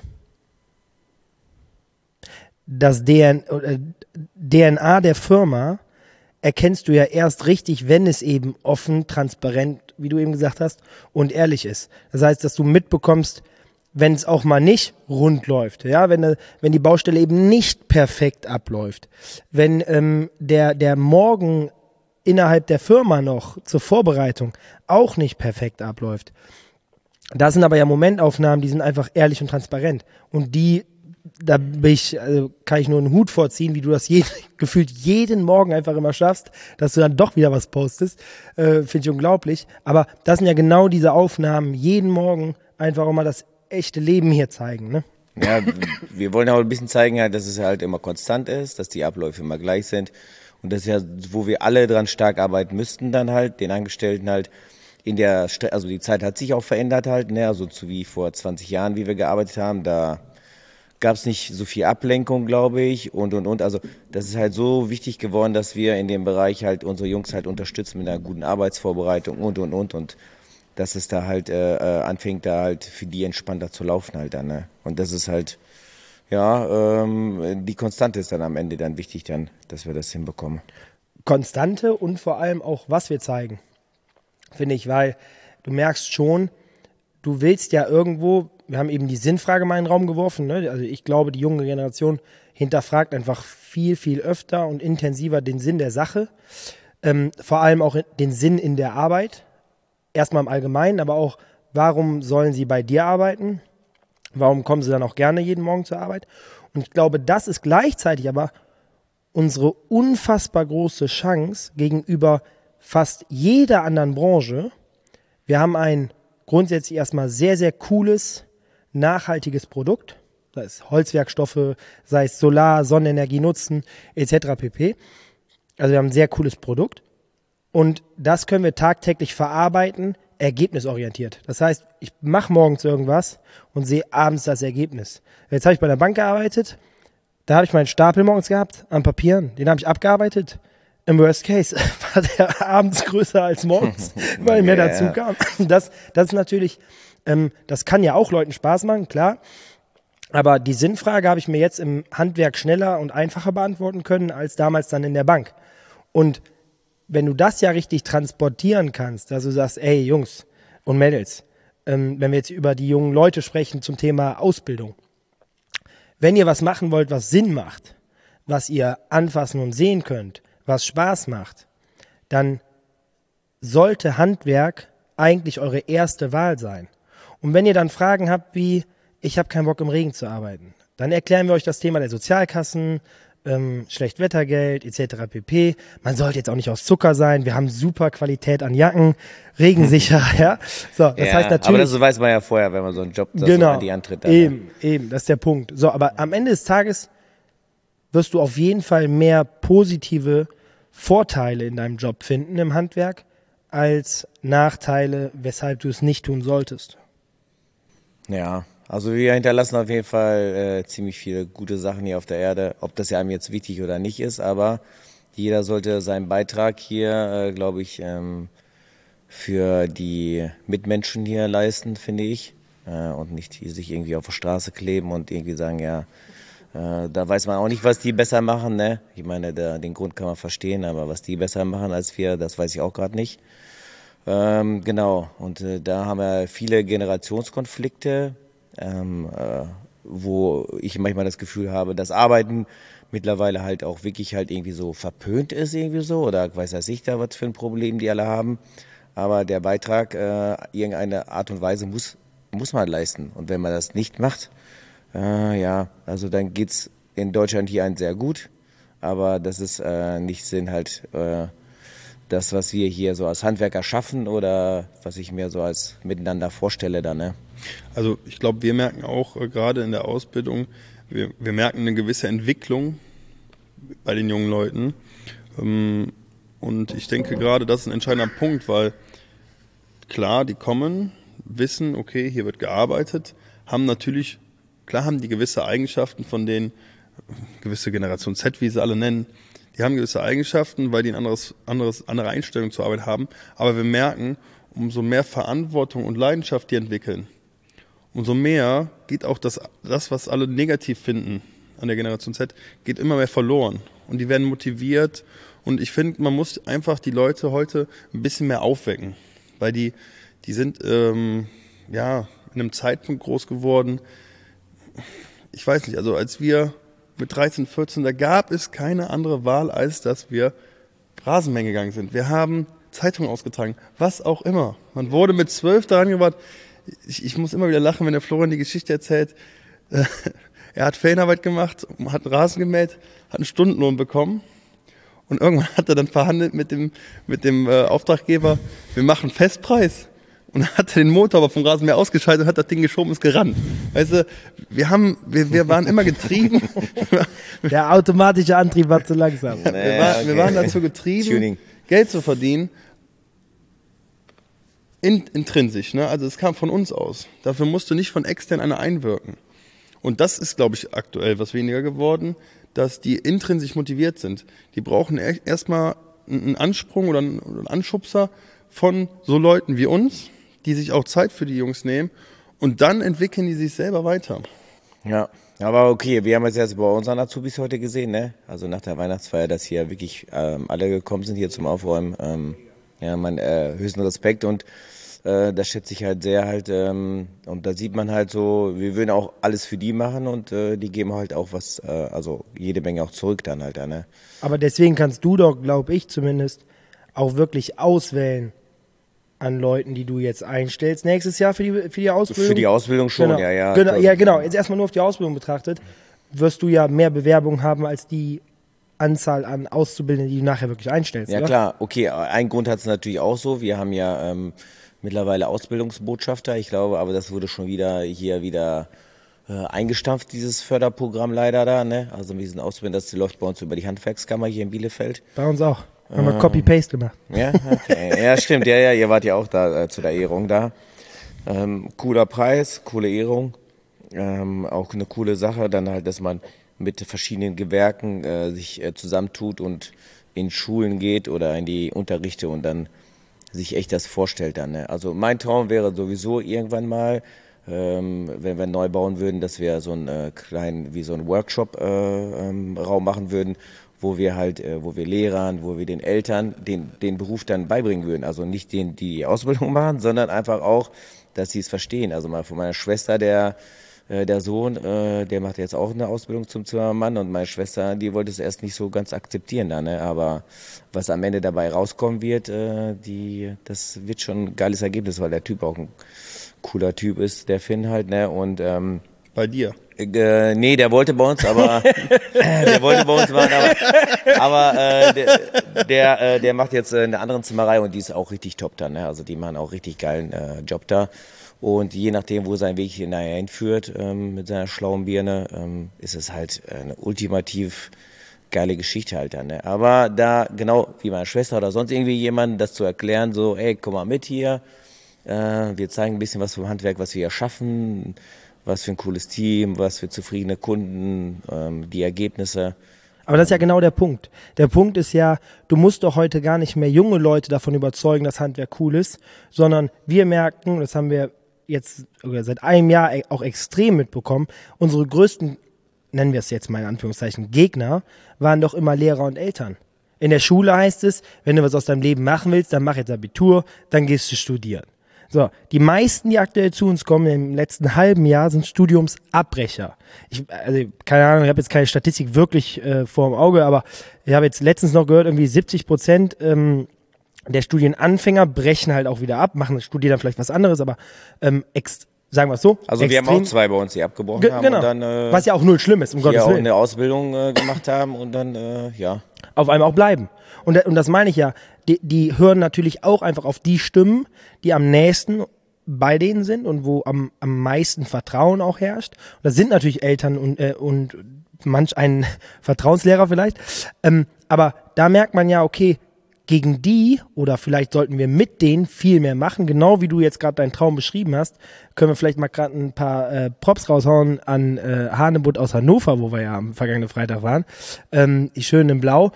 Das D N, äh, D N A der Firma erkennst du ja erst richtig, wenn es eben offen, transparent, wie du eben gesagt hast, und ehrlich ist. Das heißt, dass du mitbekommst, wenn es auch mal nicht rund läuft, ja, wenn, wenn die Baustelle eben nicht perfekt abläuft, wenn ähm, der, der Morgen innerhalb der Firma noch zur Vorbereitung auch nicht perfekt abläuft. Das sind aber ja Momentaufnahmen, die sind einfach ehrlich und transparent. Und die, da bin ich, also kann ich nur einen Hut vorziehen, wie du das je, gefühlt jeden Morgen einfach immer schaffst, dass du dann doch wieder was postest. Äh, Finde ich unglaublich. Aber das sind ja genau diese Aufnahmen, jeden Morgen einfach auch mal das echte Leben hier zeigen, ne? Ja, wir wollen auch ein bisschen zeigen, halt, dass es halt immer konstant ist, dass die Abläufe immer gleich sind. Und das ist ja, wo wir alle dran stark arbeiten müssten dann halt, den Angestellten halt in der, also die Zeit hat sich auch verändert halt, ne, also zu wie vor zwanzig Jahren, wie wir gearbeitet haben, da gab es nicht so viel Ablenkung, glaube ich, und, und, und. Also das ist halt so wichtig geworden, dass wir in dem Bereich halt unsere Jungs halt unterstützen mit einer guten Arbeitsvorbereitung und, und, und, und. Dass es da halt äh, anfängt, da halt für die entspannter zu laufen halt dann, ne? Und das ist halt, ja, ähm, die Konstante ist dann am Ende dann wichtig dann, dass wir das hinbekommen. Konstante und vor allem auch, was wir zeigen, finde ich, weil du merkst schon, du willst ja irgendwo, wir haben eben die Sinnfrage mal in den Raum geworfen, ne? Also ich glaube, die junge Generation hinterfragt einfach viel, viel öfter und intensiver den Sinn der Sache, ähm, vor allem auch den Sinn in der Arbeit. Erstmal im Allgemeinen, aber auch, warum sollen sie bei dir arbeiten? Warum kommen sie dann auch gerne jeden Morgen zur Arbeit? Und ich glaube, das ist gleichzeitig aber unsere unfassbar große Chance gegenüber fast jeder anderen Branche. Wir haben ein grundsätzlich erstmal sehr, sehr cooles, nachhaltiges Produkt. Sei es Holzwerkstoffe, sei es Solar, Sonnenenergie nutzen, et cetera pp. Also wir haben ein sehr cooles Produkt. Und das können wir tagtäglich verarbeiten, ergebnisorientiert. Das heißt, ich mache morgens irgendwas und sehe abends das Ergebnis. Jetzt habe ich bei der Bank gearbeitet, da habe ich meinen Stapel morgens gehabt an Papieren, den habe ich abgearbeitet. Im Worst Case war der abends größer als morgens, weil mehr Ja, dazu ja. kam. Das, das ist natürlich, ähm, das kann ja auch Leuten Spaß machen, klar. Aber die Sinnfrage habe ich mir jetzt im Handwerk schneller und einfacher beantworten können, als damals dann in der Bank. Und wenn du das ja richtig transportieren kannst, dass du sagst, ey Jungs und Mädels, ähm, wenn wir jetzt über die jungen Leute sprechen zum Thema Ausbildung, wenn ihr was machen wollt, was Sinn macht, was ihr anfassen und sehen könnt, was Spaß macht, dann sollte Handwerk eigentlich eure erste Wahl sein. Und wenn ihr dann Fragen habt wie, ich habe keinen Bock im Regen zu arbeiten, dann erklären wir euch das Thema der Sozialkassen, ähm, Schlechtwettergeld et cetera pp. Man sollte jetzt auch nicht aus Zucker sein. Wir haben super Qualität an Jacken, regensicher, ja. So, das ja, heißt natürlich. aber das weiß man ja vorher, wenn man so einen Job das Genau, so an die antritt. Dann, eben, eben, das ist der Punkt. So, aber am Ende des Tages wirst du auf jeden Fall mehr positive Vorteile in deinem Job finden im Handwerk, als Nachteile, weshalb du es nicht tun solltest? Ja, also wir hinterlassen auf jeden Fall äh, ziemlich viele gute Sachen hier auf der Erde, ob das ja einem jetzt wichtig oder nicht ist, aber jeder sollte seinen Beitrag hier, äh, glaube ich, ähm, für die Mitmenschen hier leisten, finde ich, äh, und nicht sich irgendwie auf der Straße kleben und irgendwie sagen, ja, äh, da weiß man auch nicht, was die besser machen, ne? Ich meine, da, den Grund kann man verstehen, aber was die besser machen als wir, das weiß ich auch gerade nicht. Ähm, genau, und äh, da haben wir viele Generationskonflikte, ähm, äh, wo ich manchmal das Gefühl habe, dass Arbeiten mittlerweile halt auch wirklich halt irgendwie so verpönt ist irgendwie so, oder weiß weiß ich da, was für ein Problem die alle haben. Aber der Beitrag, äh, irgendeine Art und Weise muss, muss man leisten. Und wenn man das nicht macht, äh, ja, also dann geht's in Deutschland hier ein sehr gut, aber das ist äh, nicht Sinn halt, äh, das, was wir hier so als Handwerker schaffen oder was ich mir so als miteinander vorstelle dann, ne? Also ich glaube, wir merken auch äh, gerade in der Ausbildung, wir, wir merken eine gewisse Entwicklung bei den jungen Leuten. Ähm, und ich denke gerade, das ist ein entscheidender Punkt, weil klar, die kommen, wissen, okay, hier wird gearbeitet, haben natürlich, klar haben die gewisse Eigenschaften, von denen gewisse Generation Z, wie sie alle nennen, die haben gewisse Eigenschaften, weil die ein anderes, anderes, andere Einstellung zur Arbeit haben. Aber wir merken, umso mehr Verantwortung und Leidenschaft die entwickeln, umso mehr geht auch das, das, was alle negativ finden an der Generation Z, geht immer mehr verloren. Und die werden motiviert. Und ich finde, man muss einfach die Leute heute ein bisschen mehr aufwecken. Weil die, die sind ähm, ja in einem Zeitpunkt groß geworden. Ich weiß nicht, also als wir mit dreizehn, vierzehn, da gab es keine andere Wahl, als dass wir Rasenmähen gegangen sind. Wir haben Zeitungen ausgetragen, was auch immer. Man wurde mit zwölf daran gebracht. Ich, ich muss immer wieder lachen, wenn der Florian die Geschichte erzählt. Äh, er hat Ferienarbeit gemacht, hat Rasen gemäht, hat einen Stundenlohn bekommen. Und irgendwann hat er dann verhandelt mit dem, mit dem äh, Auftraggeber, wir machen Festpreis. Und dann hat er den Motor aber vom Rasenmäher ausgeschaltet und hat das Ding geschoben und ist gerannt. Weißt du, wir haben, wir, wir waren immer getrieben. Der automatische Antrieb war zu langsam. wir, war, okay. wir waren dazu getrieben, Tuning. Geld zu verdienen. In, intrinsisch, ne? Also es kam von uns aus. Dafür musste nicht von extern einer einwirken. Und das ist, glaube ich, aktuell was weniger geworden, dass die intrinsisch motiviert sind. Die brauchen erstmal einen Ansprung oder einen Anschubser von so Leuten wie uns, die sich auch Zeit für die Jungs nehmen und dann entwickeln die sich selber weiter. Ja, aber okay, wir haben es jetzt bei unseren Azubis heute gesehen, ne? Also nach der Weihnachtsfeier, dass hier wirklich ähm, alle gekommen sind hier zum Aufräumen. Ähm, ja, mein äh, höchsten Respekt und äh, das schätze ich halt sehr halt. Ähm, und da sieht man halt so, wir würden auch alles für die machen und äh, die geben halt auch was, äh, also jede Menge auch zurück dann halt, ne? Aber deswegen kannst du doch, glaube ich zumindest, auch wirklich auswählen an Leuten, die du jetzt einstellst nächstes Jahr für die, für die Ausbildung? Für die Ausbildung schon, genau. ja, ja. Genau, ja, genau. Jetzt erstmal nur auf die Ausbildung betrachtet, wirst du ja mehr Bewerbungen haben als die Anzahl an Auszubildenden, die du nachher wirklich einstellst, Ja, oder? klar. Okay, ein Grund hat es natürlich auch so. Wir haben ja ähm, mittlerweile Ausbildungsbotschafter, ich glaube, aber das wurde schon wieder hier wieder äh, eingestampft, dieses Förderprogramm leider da, ne? Also mit diesen Ausbildungen, das läuft bei uns über die Handwerkskammer hier in Bielefeld. Bei uns auch. Haben wir Copy-Paste gemacht. Ja, okay. Ja, stimmt. Ja, ja, ihr wart ja auch da äh, zu der Ehrung da. Ähm, cooler Preis, coole Ehrung. Ähm, auch eine coole Sache, dann halt, dass man mit verschiedenen Gewerken äh, sich äh, zusammentut und in Schulen geht oder in die Unterrichte und dann sich echt das vorstellt dann. Ne? Also mein Traum wäre sowieso irgendwann mal, ähm, wenn wir neu bauen würden, dass wir so einen äh, kleinen, wie so einen Workshop-Raum äh, ähm, machen würden, wo wir halt, äh, wo wir Lehrern, wo wir den Eltern den, den Beruf dann beibringen würden. Also nicht denen, die die Ausbildung machen, sondern einfach auch, dass sie es verstehen. Also mal von meiner Schwester, der, äh, der Sohn, äh, der macht jetzt auch eine Ausbildung zum Zimmermann und meine Schwester, die wollte es erst nicht so ganz akzeptieren dann, ne? Aber was am Ende dabei rauskommen wird, äh, die, das wird schon ein geiles Ergebnis, weil der Typ auch ein cooler Typ ist, der Finn halt, ne? Und ähm, bei dir? Äh, nee, der wollte bei uns, aber äh, der wollte bei uns machen, aber, aber äh, der, der, äh, der macht jetzt äh, eine andere Zimmerei und die ist auch richtig top dann, ne? Also die machen auch richtig geilen äh, Job da. Und je nachdem, wo sein Weg hineinführt, ähm, mit seiner schlauen Birne, ähm, ist es halt eine ultimativ geile Geschichte halt dann. Ne? Aber da, genau wie meine Schwester oder sonst irgendwie jemand, das zu erklären, so, ey, komm mal mit hier, äh, wir zeigen ein bisschen was vom Handwerk, was wir hier schaffen, was für ein cooles Team, was für zufriedene Kunden, ähm, die Ergebnisse. Aber das ist ja genau der Punkt. Der Punkt ist ja, du musst doch heute gar nicht mehr junge Leute davon überzeugen, dass Handwerk cool ist, sondern wir merken, das haben wir jetzt oder seit einem Jahr auch extrem mitbekommen, unsere größten, nennen wir es jetzt mal in Anführungszeichen, Gegner, waren doch immer Lehrer und Eltern. In der Schule heißt es, wenn du was aus deinem Leben machen willst, dann mach jetzt Abitur, dann gehst du studieren. So, die meisten, die aktuell zu uns kommen im letzten halben Jahr, sind Studiumsabbrecher. Ich, also, keine Ahnung, ich habe jetzt keine Statistik wirklich äh, vor dem Auge, aber ich habe jetzt letztens noch gehört, irgendwie siebzig Prozent ähm, der Studienanfänger brechen halt auch wieder ab, machen, studieren dann vielleicht was anderes, aber ähm, ex, sagen wir es so. Also wir haben auch zwei bei uns, die abgebrochen Ge- haben genau. und dann äh, was ja auch null schlimm ist, um Gottes ja auch Willen. eine Ausbildung äh, gemacht haben und dann, äh, ja. Auf einmal auch bleiben. Und, und das meine ich ja, die, die hören natürlich auch einfach auf die Stimmen, die am nächsten bei denen sind und wo am, am meisten Vertrauen auch herrscht. Und das sind natürlich Eltern und, äh, und manch ein Vertrauenslehrer vielleicht. Ähm, aber da merkt man ja, okay, gegen die oder vielleicht sollten wir mit denen viel mehr machen, genau wie du jetzt gerade deinen Traum beschrieben hast, können wir vielleicht mal gerade ein paar äh, Props raushauen an äh, Hanebutt aus Hannover, wo wir ja am vergangenen Freitag waren, ähm, die schön in Blau.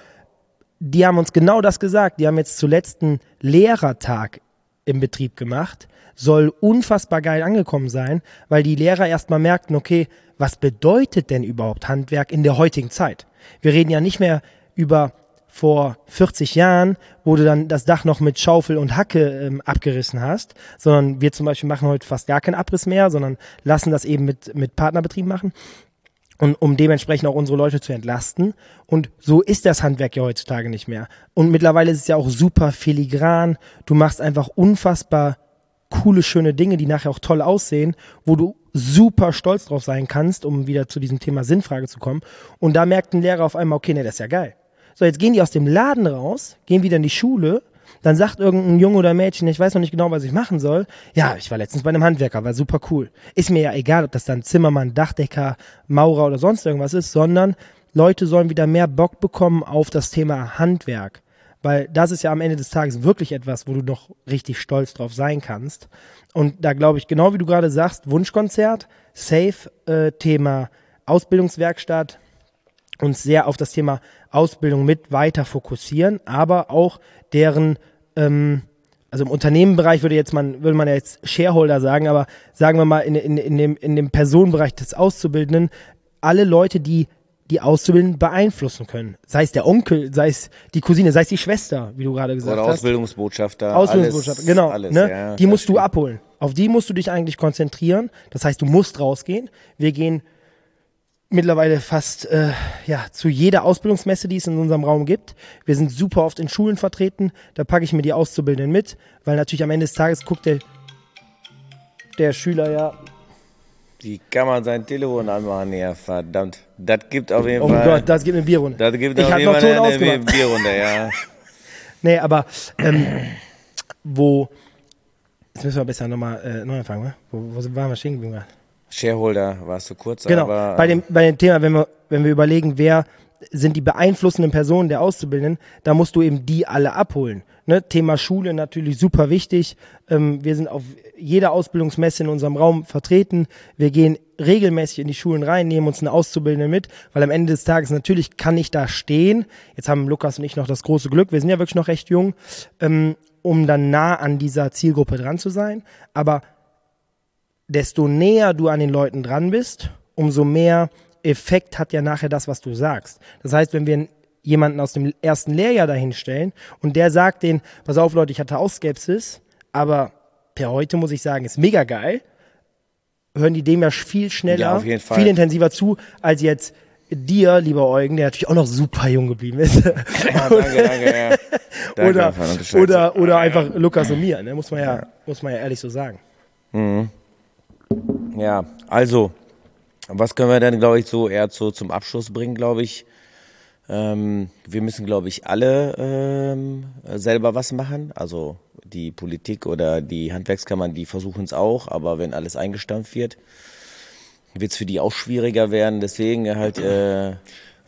Die haben uns genau das gesagt. Die haben jetzt zuletzt einen Lehrertag im Betrieb gemacht. Soll unfassbar geil angekommen sein, weil die Lehrer erstmal merkten, okay, was bedeutet denn überhaupt Handwerk in der heutigen Zeit? Wir reden ja nicht mehr über vor vierzig Jahren, wo du dann das Dach noch mit Schaufel und Hacke ähm, abgerissen hast, sondern wir zum Beispiel machen heute fast gar keinen Abriss mehr, sondern lassen das eben mit, mit Partnerbetrieben machen. Und um dementsprechend auch unsere Leute zu entlasten. Und so ist das Handwerk ja heutzutage nicht mehr. Und mittlerweile ist es ja auch super filigran. Du machst einfach unfassbar coole, schöne Dinge, die nachher auch toll aussehen, wo du super stolz drauf sein kannst, um wieder zu diesem Thema Sinnfrage zu kommen. Und da merkt ein Lehrer auf einmal, okay, ne, das ist ja geil. So, jetzt gehen die aus dem Laden raus, gehen wieder in die Schule, dann sagt irgendein Junge oder Mädchen, ich weiß noch nicht genau, was ich machen soll. Ja, ich war letztens bei einem Handwerker, war super cool. Ist mir ja egal, ob das dann Zimmermann, Dachdecker, Maurer oder sonst irgendwas ist, sondern Leute sollen wieder mehr Bock bekommen auf das Thema Handwerk. Weil das ist ja am Ende des Tages wirklich etwas, wo du noch richtig stolz drauf sein kannst. Und da glaube ich, genau wie du gerade sagst, Wunschkonzert, safe, äh, Thema Ausbildungswerkstatt, uns sehr auf das Thema Ausbildung mit weiter fokussieren, aber auch deren, ähm, also im Unternehmenbereich würde jetzt man, würde man ja jetzt Shareholder sagen, aber sagen wir mal in, in, in, dem, in dem Personenbereich des Auszubildenden, alle Leute, die die Auszubildenden beeinflussen können. Sei es der Onkel, sei es die Cousine, sei es die Schwester, wie du gerade gesagt Oder hast. Ausbildungsbotschafter. Ausbildungsbotschafter, alles, genau. Alles, ne? ja, die musst du stimmt. abholen. Auf die musst du dich eigentlich konzentrieren. Das heißt, du musst rausgehen. Wir gehen mittlerweile fast äh, ja zu jeder Ausbildungsmesse, die es in unserem Raum gibt. Wir sind super oft in Schulen vertreten. Da packe ich mir die Auszubildenden mit, weil natürlich am Ende des Tages guckt der, der Schüler ja. Wie kann man sein Telefon anmachen? Ja, verdammt. Das gibt auf jeden Oh Fall. Gott, das gibt eine Bierrunde. Das gibt Ich auf hab jeden noch Fall Ton eine ausgemacht. Bierrunde, ja. Nee, aber ähm, wo. Jetzt müssen wir besser nochmal äh, neu anfangen, ne? Wo, wo waren wir stehen geblieben? Shareholder warst du kurz, Genau, aber. bei dem, bei dem Thema, wenn wir, wenn wir überlegen, wer sind die beeinflussenden Personen der Auszubildenden, da musst du eben die alle abholen. Ne? Thema Schule natürlich super wichtig. Ähm, wir sind auf jeder Ausbildungsmesse in unserem Raum vertreten. Wir gehen regelmäßig in die Schulen rein, nehmen uns einen Auszubildenden mit, weil am Ende des Tages natürlich kann ich da stehen. Jetzt haben Lukas und ich noch das große Glück, wir sind ja wirklich noch recht jung, ähm, um dann nah an dieser Zielgruppe dran zu sein. Aber desto näher du an den Leuten dran bist, umso mehr Effekt hat ja nachher das, was du sagst. Das heißt, wenn wir jemanden aus dem ersten Lehrjahr dahin stellen und der sagt denen, pass auf Leute, ich hatte auch Skepsis, aber per heute muss ich sagen, ist mega geil, hören die dem ja viel schneller, Ja, auf jeden Fall. viel intensiver zu, als jetzt dir, lieber Eugen, der natürlich auch noch super jung geblieben ist. Ja, danke, danke, ja. Danke, oder, Mann, unterschätzt. oder, oder einfach Lukas und mir, ne? muss man ja, ja. muss man ja ehrlich so sagen. Mhm. Ja, also, was können wir denn, glaube ich, so eher so zum Abschluss bringen, glaube ich. Ähm, wir müssen, glaube ich, alle ähm, selber was machen. Also die Politik oder die Handwerkskammern, die versuchen es auch, aber wenn alles eingestampft wird, wird es für die auch schwieriger werden. Deswegen halt... Äh,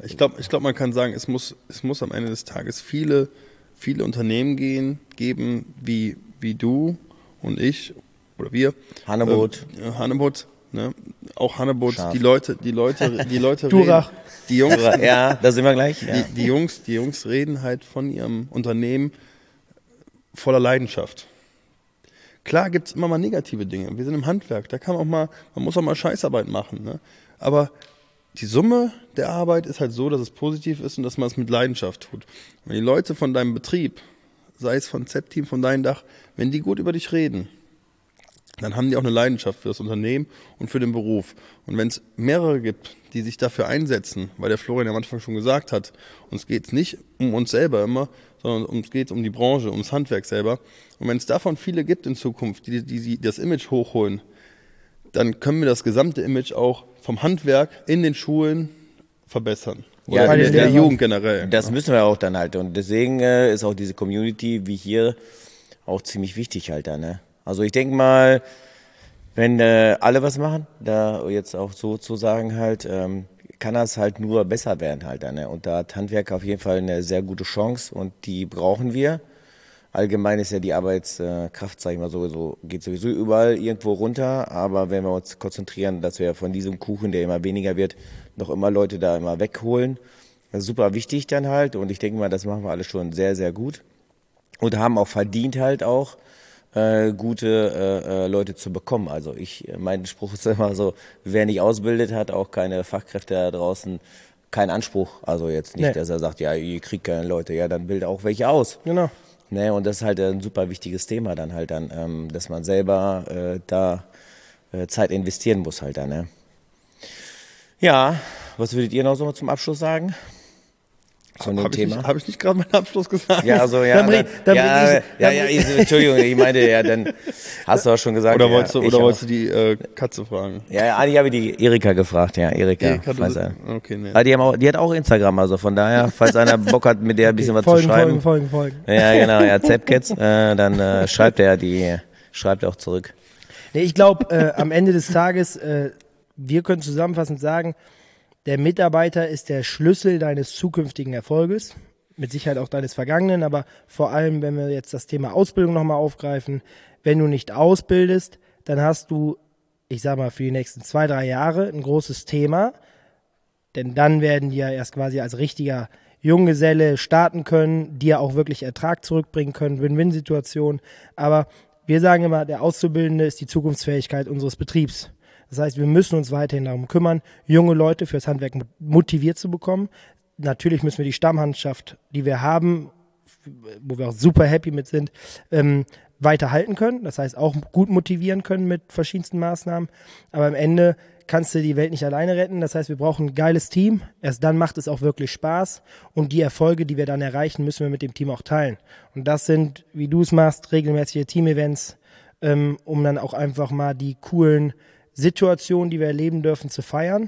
Ich glaube, ich glaub, man kann sagen, es muss, es muss am Ende des Tages viele, viele Unternehmen gehen, geben, wie, wie du und ich oder wir. Hannebot. Äh, Hannebot, ne? Auch Hannebot, Scharf. die Leute, die Leute, die Leute Durach. reden. Die Jungs, Ja, da sind wir gleich. Ja. die, die Jungs, die Jungs reden halt von ihrem Unternehmen voller Leidenschaft. Klar gibt es immer mal negative Dinge. Wir sind im Handwerk, da kann man auch mal, man muss auch mal Scheißarbeit machen. Ne? Aber die Summe der Arbeit ist halt so, dass es positiv ist und dass man es mit Leidenschaft tut. Wenn die Leute von deinem Betrieb, sei es von Z-Team, von deinem Dach, wenn die gut über dich reden, dann haben die auch eine Leidenschaft für das Unternehmen und für den Beruf. Und wenn es mehrere gibt, die sich dafür einsetzen, weil der Florian am Anfang schon gesagt hat, uns geht es nicht um uns selber immer, sondern uns geht um die Branche, ums Handwerk selber. Und wenn es davon viele gibt in Zukunft, die, die, die das Image hochholen, dann können wir das gesamte Image auch vom Handwerk in den Schulen verbessern. Oder Ja, in der, der Lehrern. Jugend generell. Das müssen wir auch dann halt. Und deswegen äh, ist auch diese Community wie hier auch ziemlich wichtig halt dann. Ne? Also ich denke mal, wenn äh, alle was machen, da jetzt auch sozusagen halt, ähm, kann das halt nur besser werden halt dann. Ne? Und da hat Handwerk auf jeden Fall eine sehr gute Chance und die brauchen wir. Allgemein ist ja die Arbeitskraft, sag ich mal, sowieso, geht sowieso überall irgendwo runter. Aber wenn wir uns konzentrieren, dass wir von diesem Kuchen, der immer weniger wird, noch immer Leute da immer wegholen, das ist super wichtig dann halt. Und ich denke mal, das machen wir alle schon sehr, sehr gut. Und haben auch verdient halt auch, äh, gute äh, Leute zu bekommen. Also ich, mein Spruch ist immer so, wer nicht ausbildet, hat auch keine Fachkräfte da draußen, keinen Anspruch. Also jetzt nicht, Nee. dass er sagt, ja, ihr kriegt keine Leute, ja, dann bildet auch welche aus. Genau. Ne, und das ist halt ein super wichtiges Thema dann halt dann, ähm, dass man selber äh, da äh, Zeit investieren muss halt dann. Ne? Ja, was würdet ihr noch so zum Abschluss sagen? Von dem Habe ich, Thema? nicht- hab ich nicht gerade meinen Abschluss gesagt? Ja, also ja, Dann bring- dann ja, bring ich- ja, dann ja, bring- ich, Entschuldigung, ich meinte ja, dann hast du auch schon gesagt. Oder ja, wolltest du, ich oder auch. wolltest du die äh, Katze fragen? Ja, ja, eigentlich habe ich die Erika gefragt, ja, Erika. Erika, du- weiß er. okay, nee. Ah, die, haben auch, die hat auch Instagram, also von daher, falls einer Bock hat, mit der ein bisschen was Folgen, zu schreiben. Folgen, Folgen, Folgen. Ja, genau, ja, Zapcats, äh, dann äh, schreibt er die, schreibt er auch zurück. Nee, ich glaube, äh, am Ende des Tages, äh, wir können zusammenfassend sagen, der Mitarbeiter ist der Schlüssel deines zukünftigen Erfolges, mit Sicherheit auch deines Vergangenen, aber vor allem, wenn wir jetzt das Thema Ausbildung nochmal aufgreifen, wenn du nicht ausbildest, dann hast du, ich sag mal, für die nächsten zwei, drei Jahre ein großes Thema, denn dann werden die ja erst quasi als richtiger Junggeselle starten können, die ja auch wirklich Ertrag zurückbringen können, Win-Win-Situation, aber wir sagen immer, der Auszubildende ist die Zukunftsfähigkeit unseres Betriebs. Das heißt, wir müssen uns weiterhin darum kümmern, junge Leute fürs Handwerk motiviert zu bekommen. Natürlich müssen wir die Stammmannschaft, die wir haben, wo wir auch super happy mit sind, ähm, weiter halten können. Das heißt, auch gut motivieren können mit verschiedensten Maßnahmen. Aber am Ende kannst du die Welt nicht alleine retten. Das heißt, wir brauchen ein geiles Team. Erst dann macht es auch wirklich Spaß. Und die Erfolge, die wir dann erreichen, müssen wir mit dem Team auch teilen. Und das sind, wie du es machst, regelmäßige Team-Events, ähm, um dann auch einfach mal die coolen Situationen, die wir erleben dürfen, zu feiern.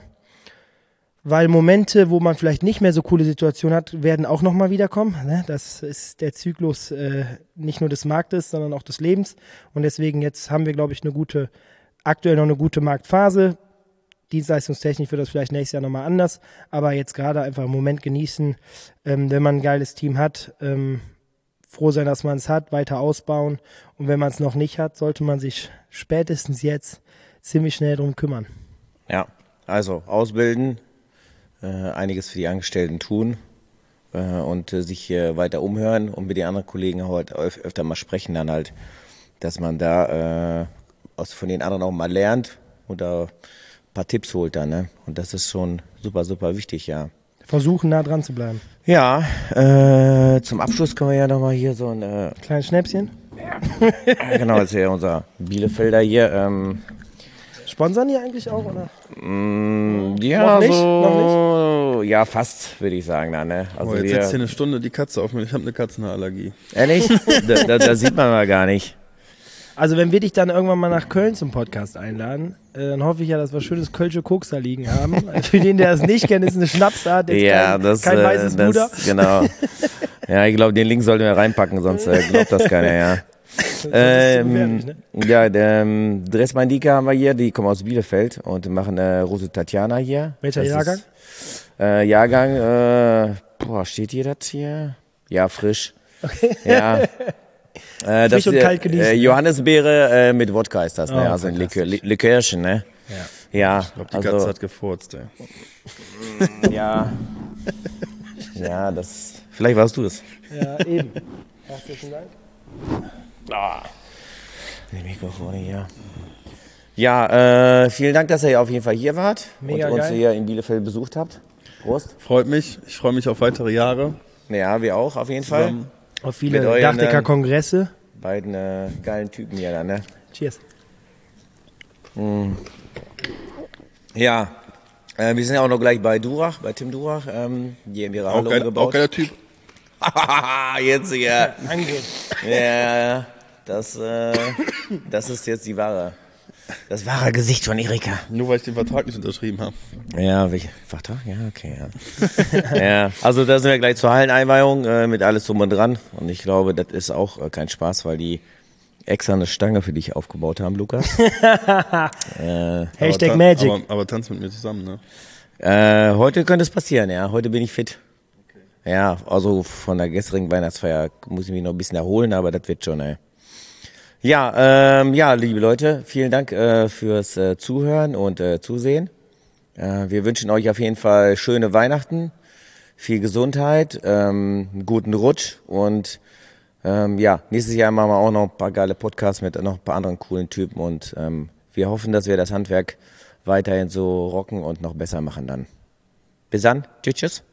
Weil Momente, wo man vielleicht nicht mehr so coole Situationen hat, werden auch nochmal wiederkommen. Ne? Das ist der Zyklus äh, nicht nur des Marktes, sondern auch des Lebens. Und deswegen jetzt haben wir, glaube ich, eine gute, aktuell noch eine gute Marktphase. Dienstleistungstechnisch wird das vielleicht nächstes Jahr nochmal anders. Aber jetzt gerade einfach einen Moment genießen, ähm, wenn man ein geiles Team hat, ähm, froh sein, dass man es hat, weiter ausbauen. Und wenn man es noch nicht hat, sollte man sich spätestens jetzt ziemlich schnell drum kümmern. Ja, also ausbilden, äh, einiges für die Angestellten tun äh, und äh, sich äh, weiter umhören und mit den anderen Kollegen halt öf öfter mal sprechen dann halt, dass man da äh, aus, von den anderen auch mal lernt und da ein paar Tipps holt dann, ne? Und das ist schon super, super wichtig, ja. Versuchen, nah dran zu bleiben. Ja, äh, zum Abschluss können wir ja nochmal hier so ein, äh, Kleines Schnäpschen. genau, das ist ja unser Bielefelder hier, ähm, Sponsern die eigentlich auch, oder? Mm, ja, Noch nicht? so, Noch ja, fast, würde ich sagen. Da, ne? Also Oh, jetzt wir, setzt hier eine Stunde die Katze auf mich. Ich habe eine Katzenallergie. ehrlich? da, da, da sieht man mal gar nicht. Also wenn wir dich dann irgendwann mal nach Köln zum Podcast einladen, äh, dann hoffe ich ja, dass wir schönes Kölsche Koks da liegen haben. Für den, der es nicht kennt, ist eine Schnapsart, jetzt Ja, kein, das, kein äh, weißes Luder. das genau. Ja, ich glaube, den Link sollten wir reinpacken, sonst äh, glaubt das keiner, ja. Ähm, gefährlich, ne? ja, der ähm, Dressmandika haben wir hier, die kommen aus Bielefeld und machen äh, Rose Tatjana hier. Welcher Das Jahrgang? Ist, äh, Jahrgang, äh, boah, steht hier das hier? Ja, frisch. Okay. Ja. Äh, Frisch das, und äh, kalt genießen, äh, ne? Johannisbeere äh, mit Wodka ist das, ne? Oh, Also ein Likör, fantastisch. Li- Likörchen, ne? Ja. Ja, Ich glaube, die also, Katze hat gefurzt, ey. ja. Ja, das, vielleicht warst du es. Ja, eben. Herzlichen Dank. Die Mikrofone hier. Ja, äh, vielen Dank, dass ihr auf jeden Fall hier wart Mega und uns geil. hier in Bielefeld besucht habt. Prost. Freut mich. Ich freue mich auf weitere Jahre. Ja, wir auch auf jeden Fall. Zusammen. Auf viele Mit euren, Dachdecker-Kongresse. Beiden äh, geilen Typen hier dann, ne? Cheers. Ja, äh, wir sind ja auch noch gleich bei Durach, bei Tim Durach, ähm, die haben ihre Auch, Halle geil, auch umgebaut. geiler Typ. Jetzt hier. Angehen. Ja, das, äh, das ist jetzt die wahre, das wahre Gesicht von Erika. Nur weil ich den Vertrag nicht unterschrieben habe. Ja, welcher Vertrag? Ja, okay, ja. Ja, also da sind wir gleich zur Halleneinweihung äh, mit alles drum und dran. Und ich glaube, das ist auch äh, kein Spaß, weil die extra eine Stange für dich aufgebaut haben, Lukas. äh, Hashtag aber, Magic. Aber, aber tanz mit mir zusammen, ne? äh, heute könnte es passieren, ja. Heute bin ich fit. Ja, also von der gestrigen Weihnachtsfeier muss ich mich noch ein bisschen erholen, aber das wird schon, ey. Ja, ähm, ja, liebe Leute, vielen Dank äh, fürs äh, Zuhören und äh, Zusehen. Äh, wir wünschen euch auf jeden Fall schöne Weihnachten, viel Gesundheit, ähm, einen guten Rutsch und ähm, ja, nächstes Jahr machen wir auch noch ein paar geile Podcasts mit noch ein paar anderen coolen Typen und ähm, wir hoffen, dass wir das Handwerk weiterhin so rocken und noch besser machen dann. Bis dann, tschüss, tschüss.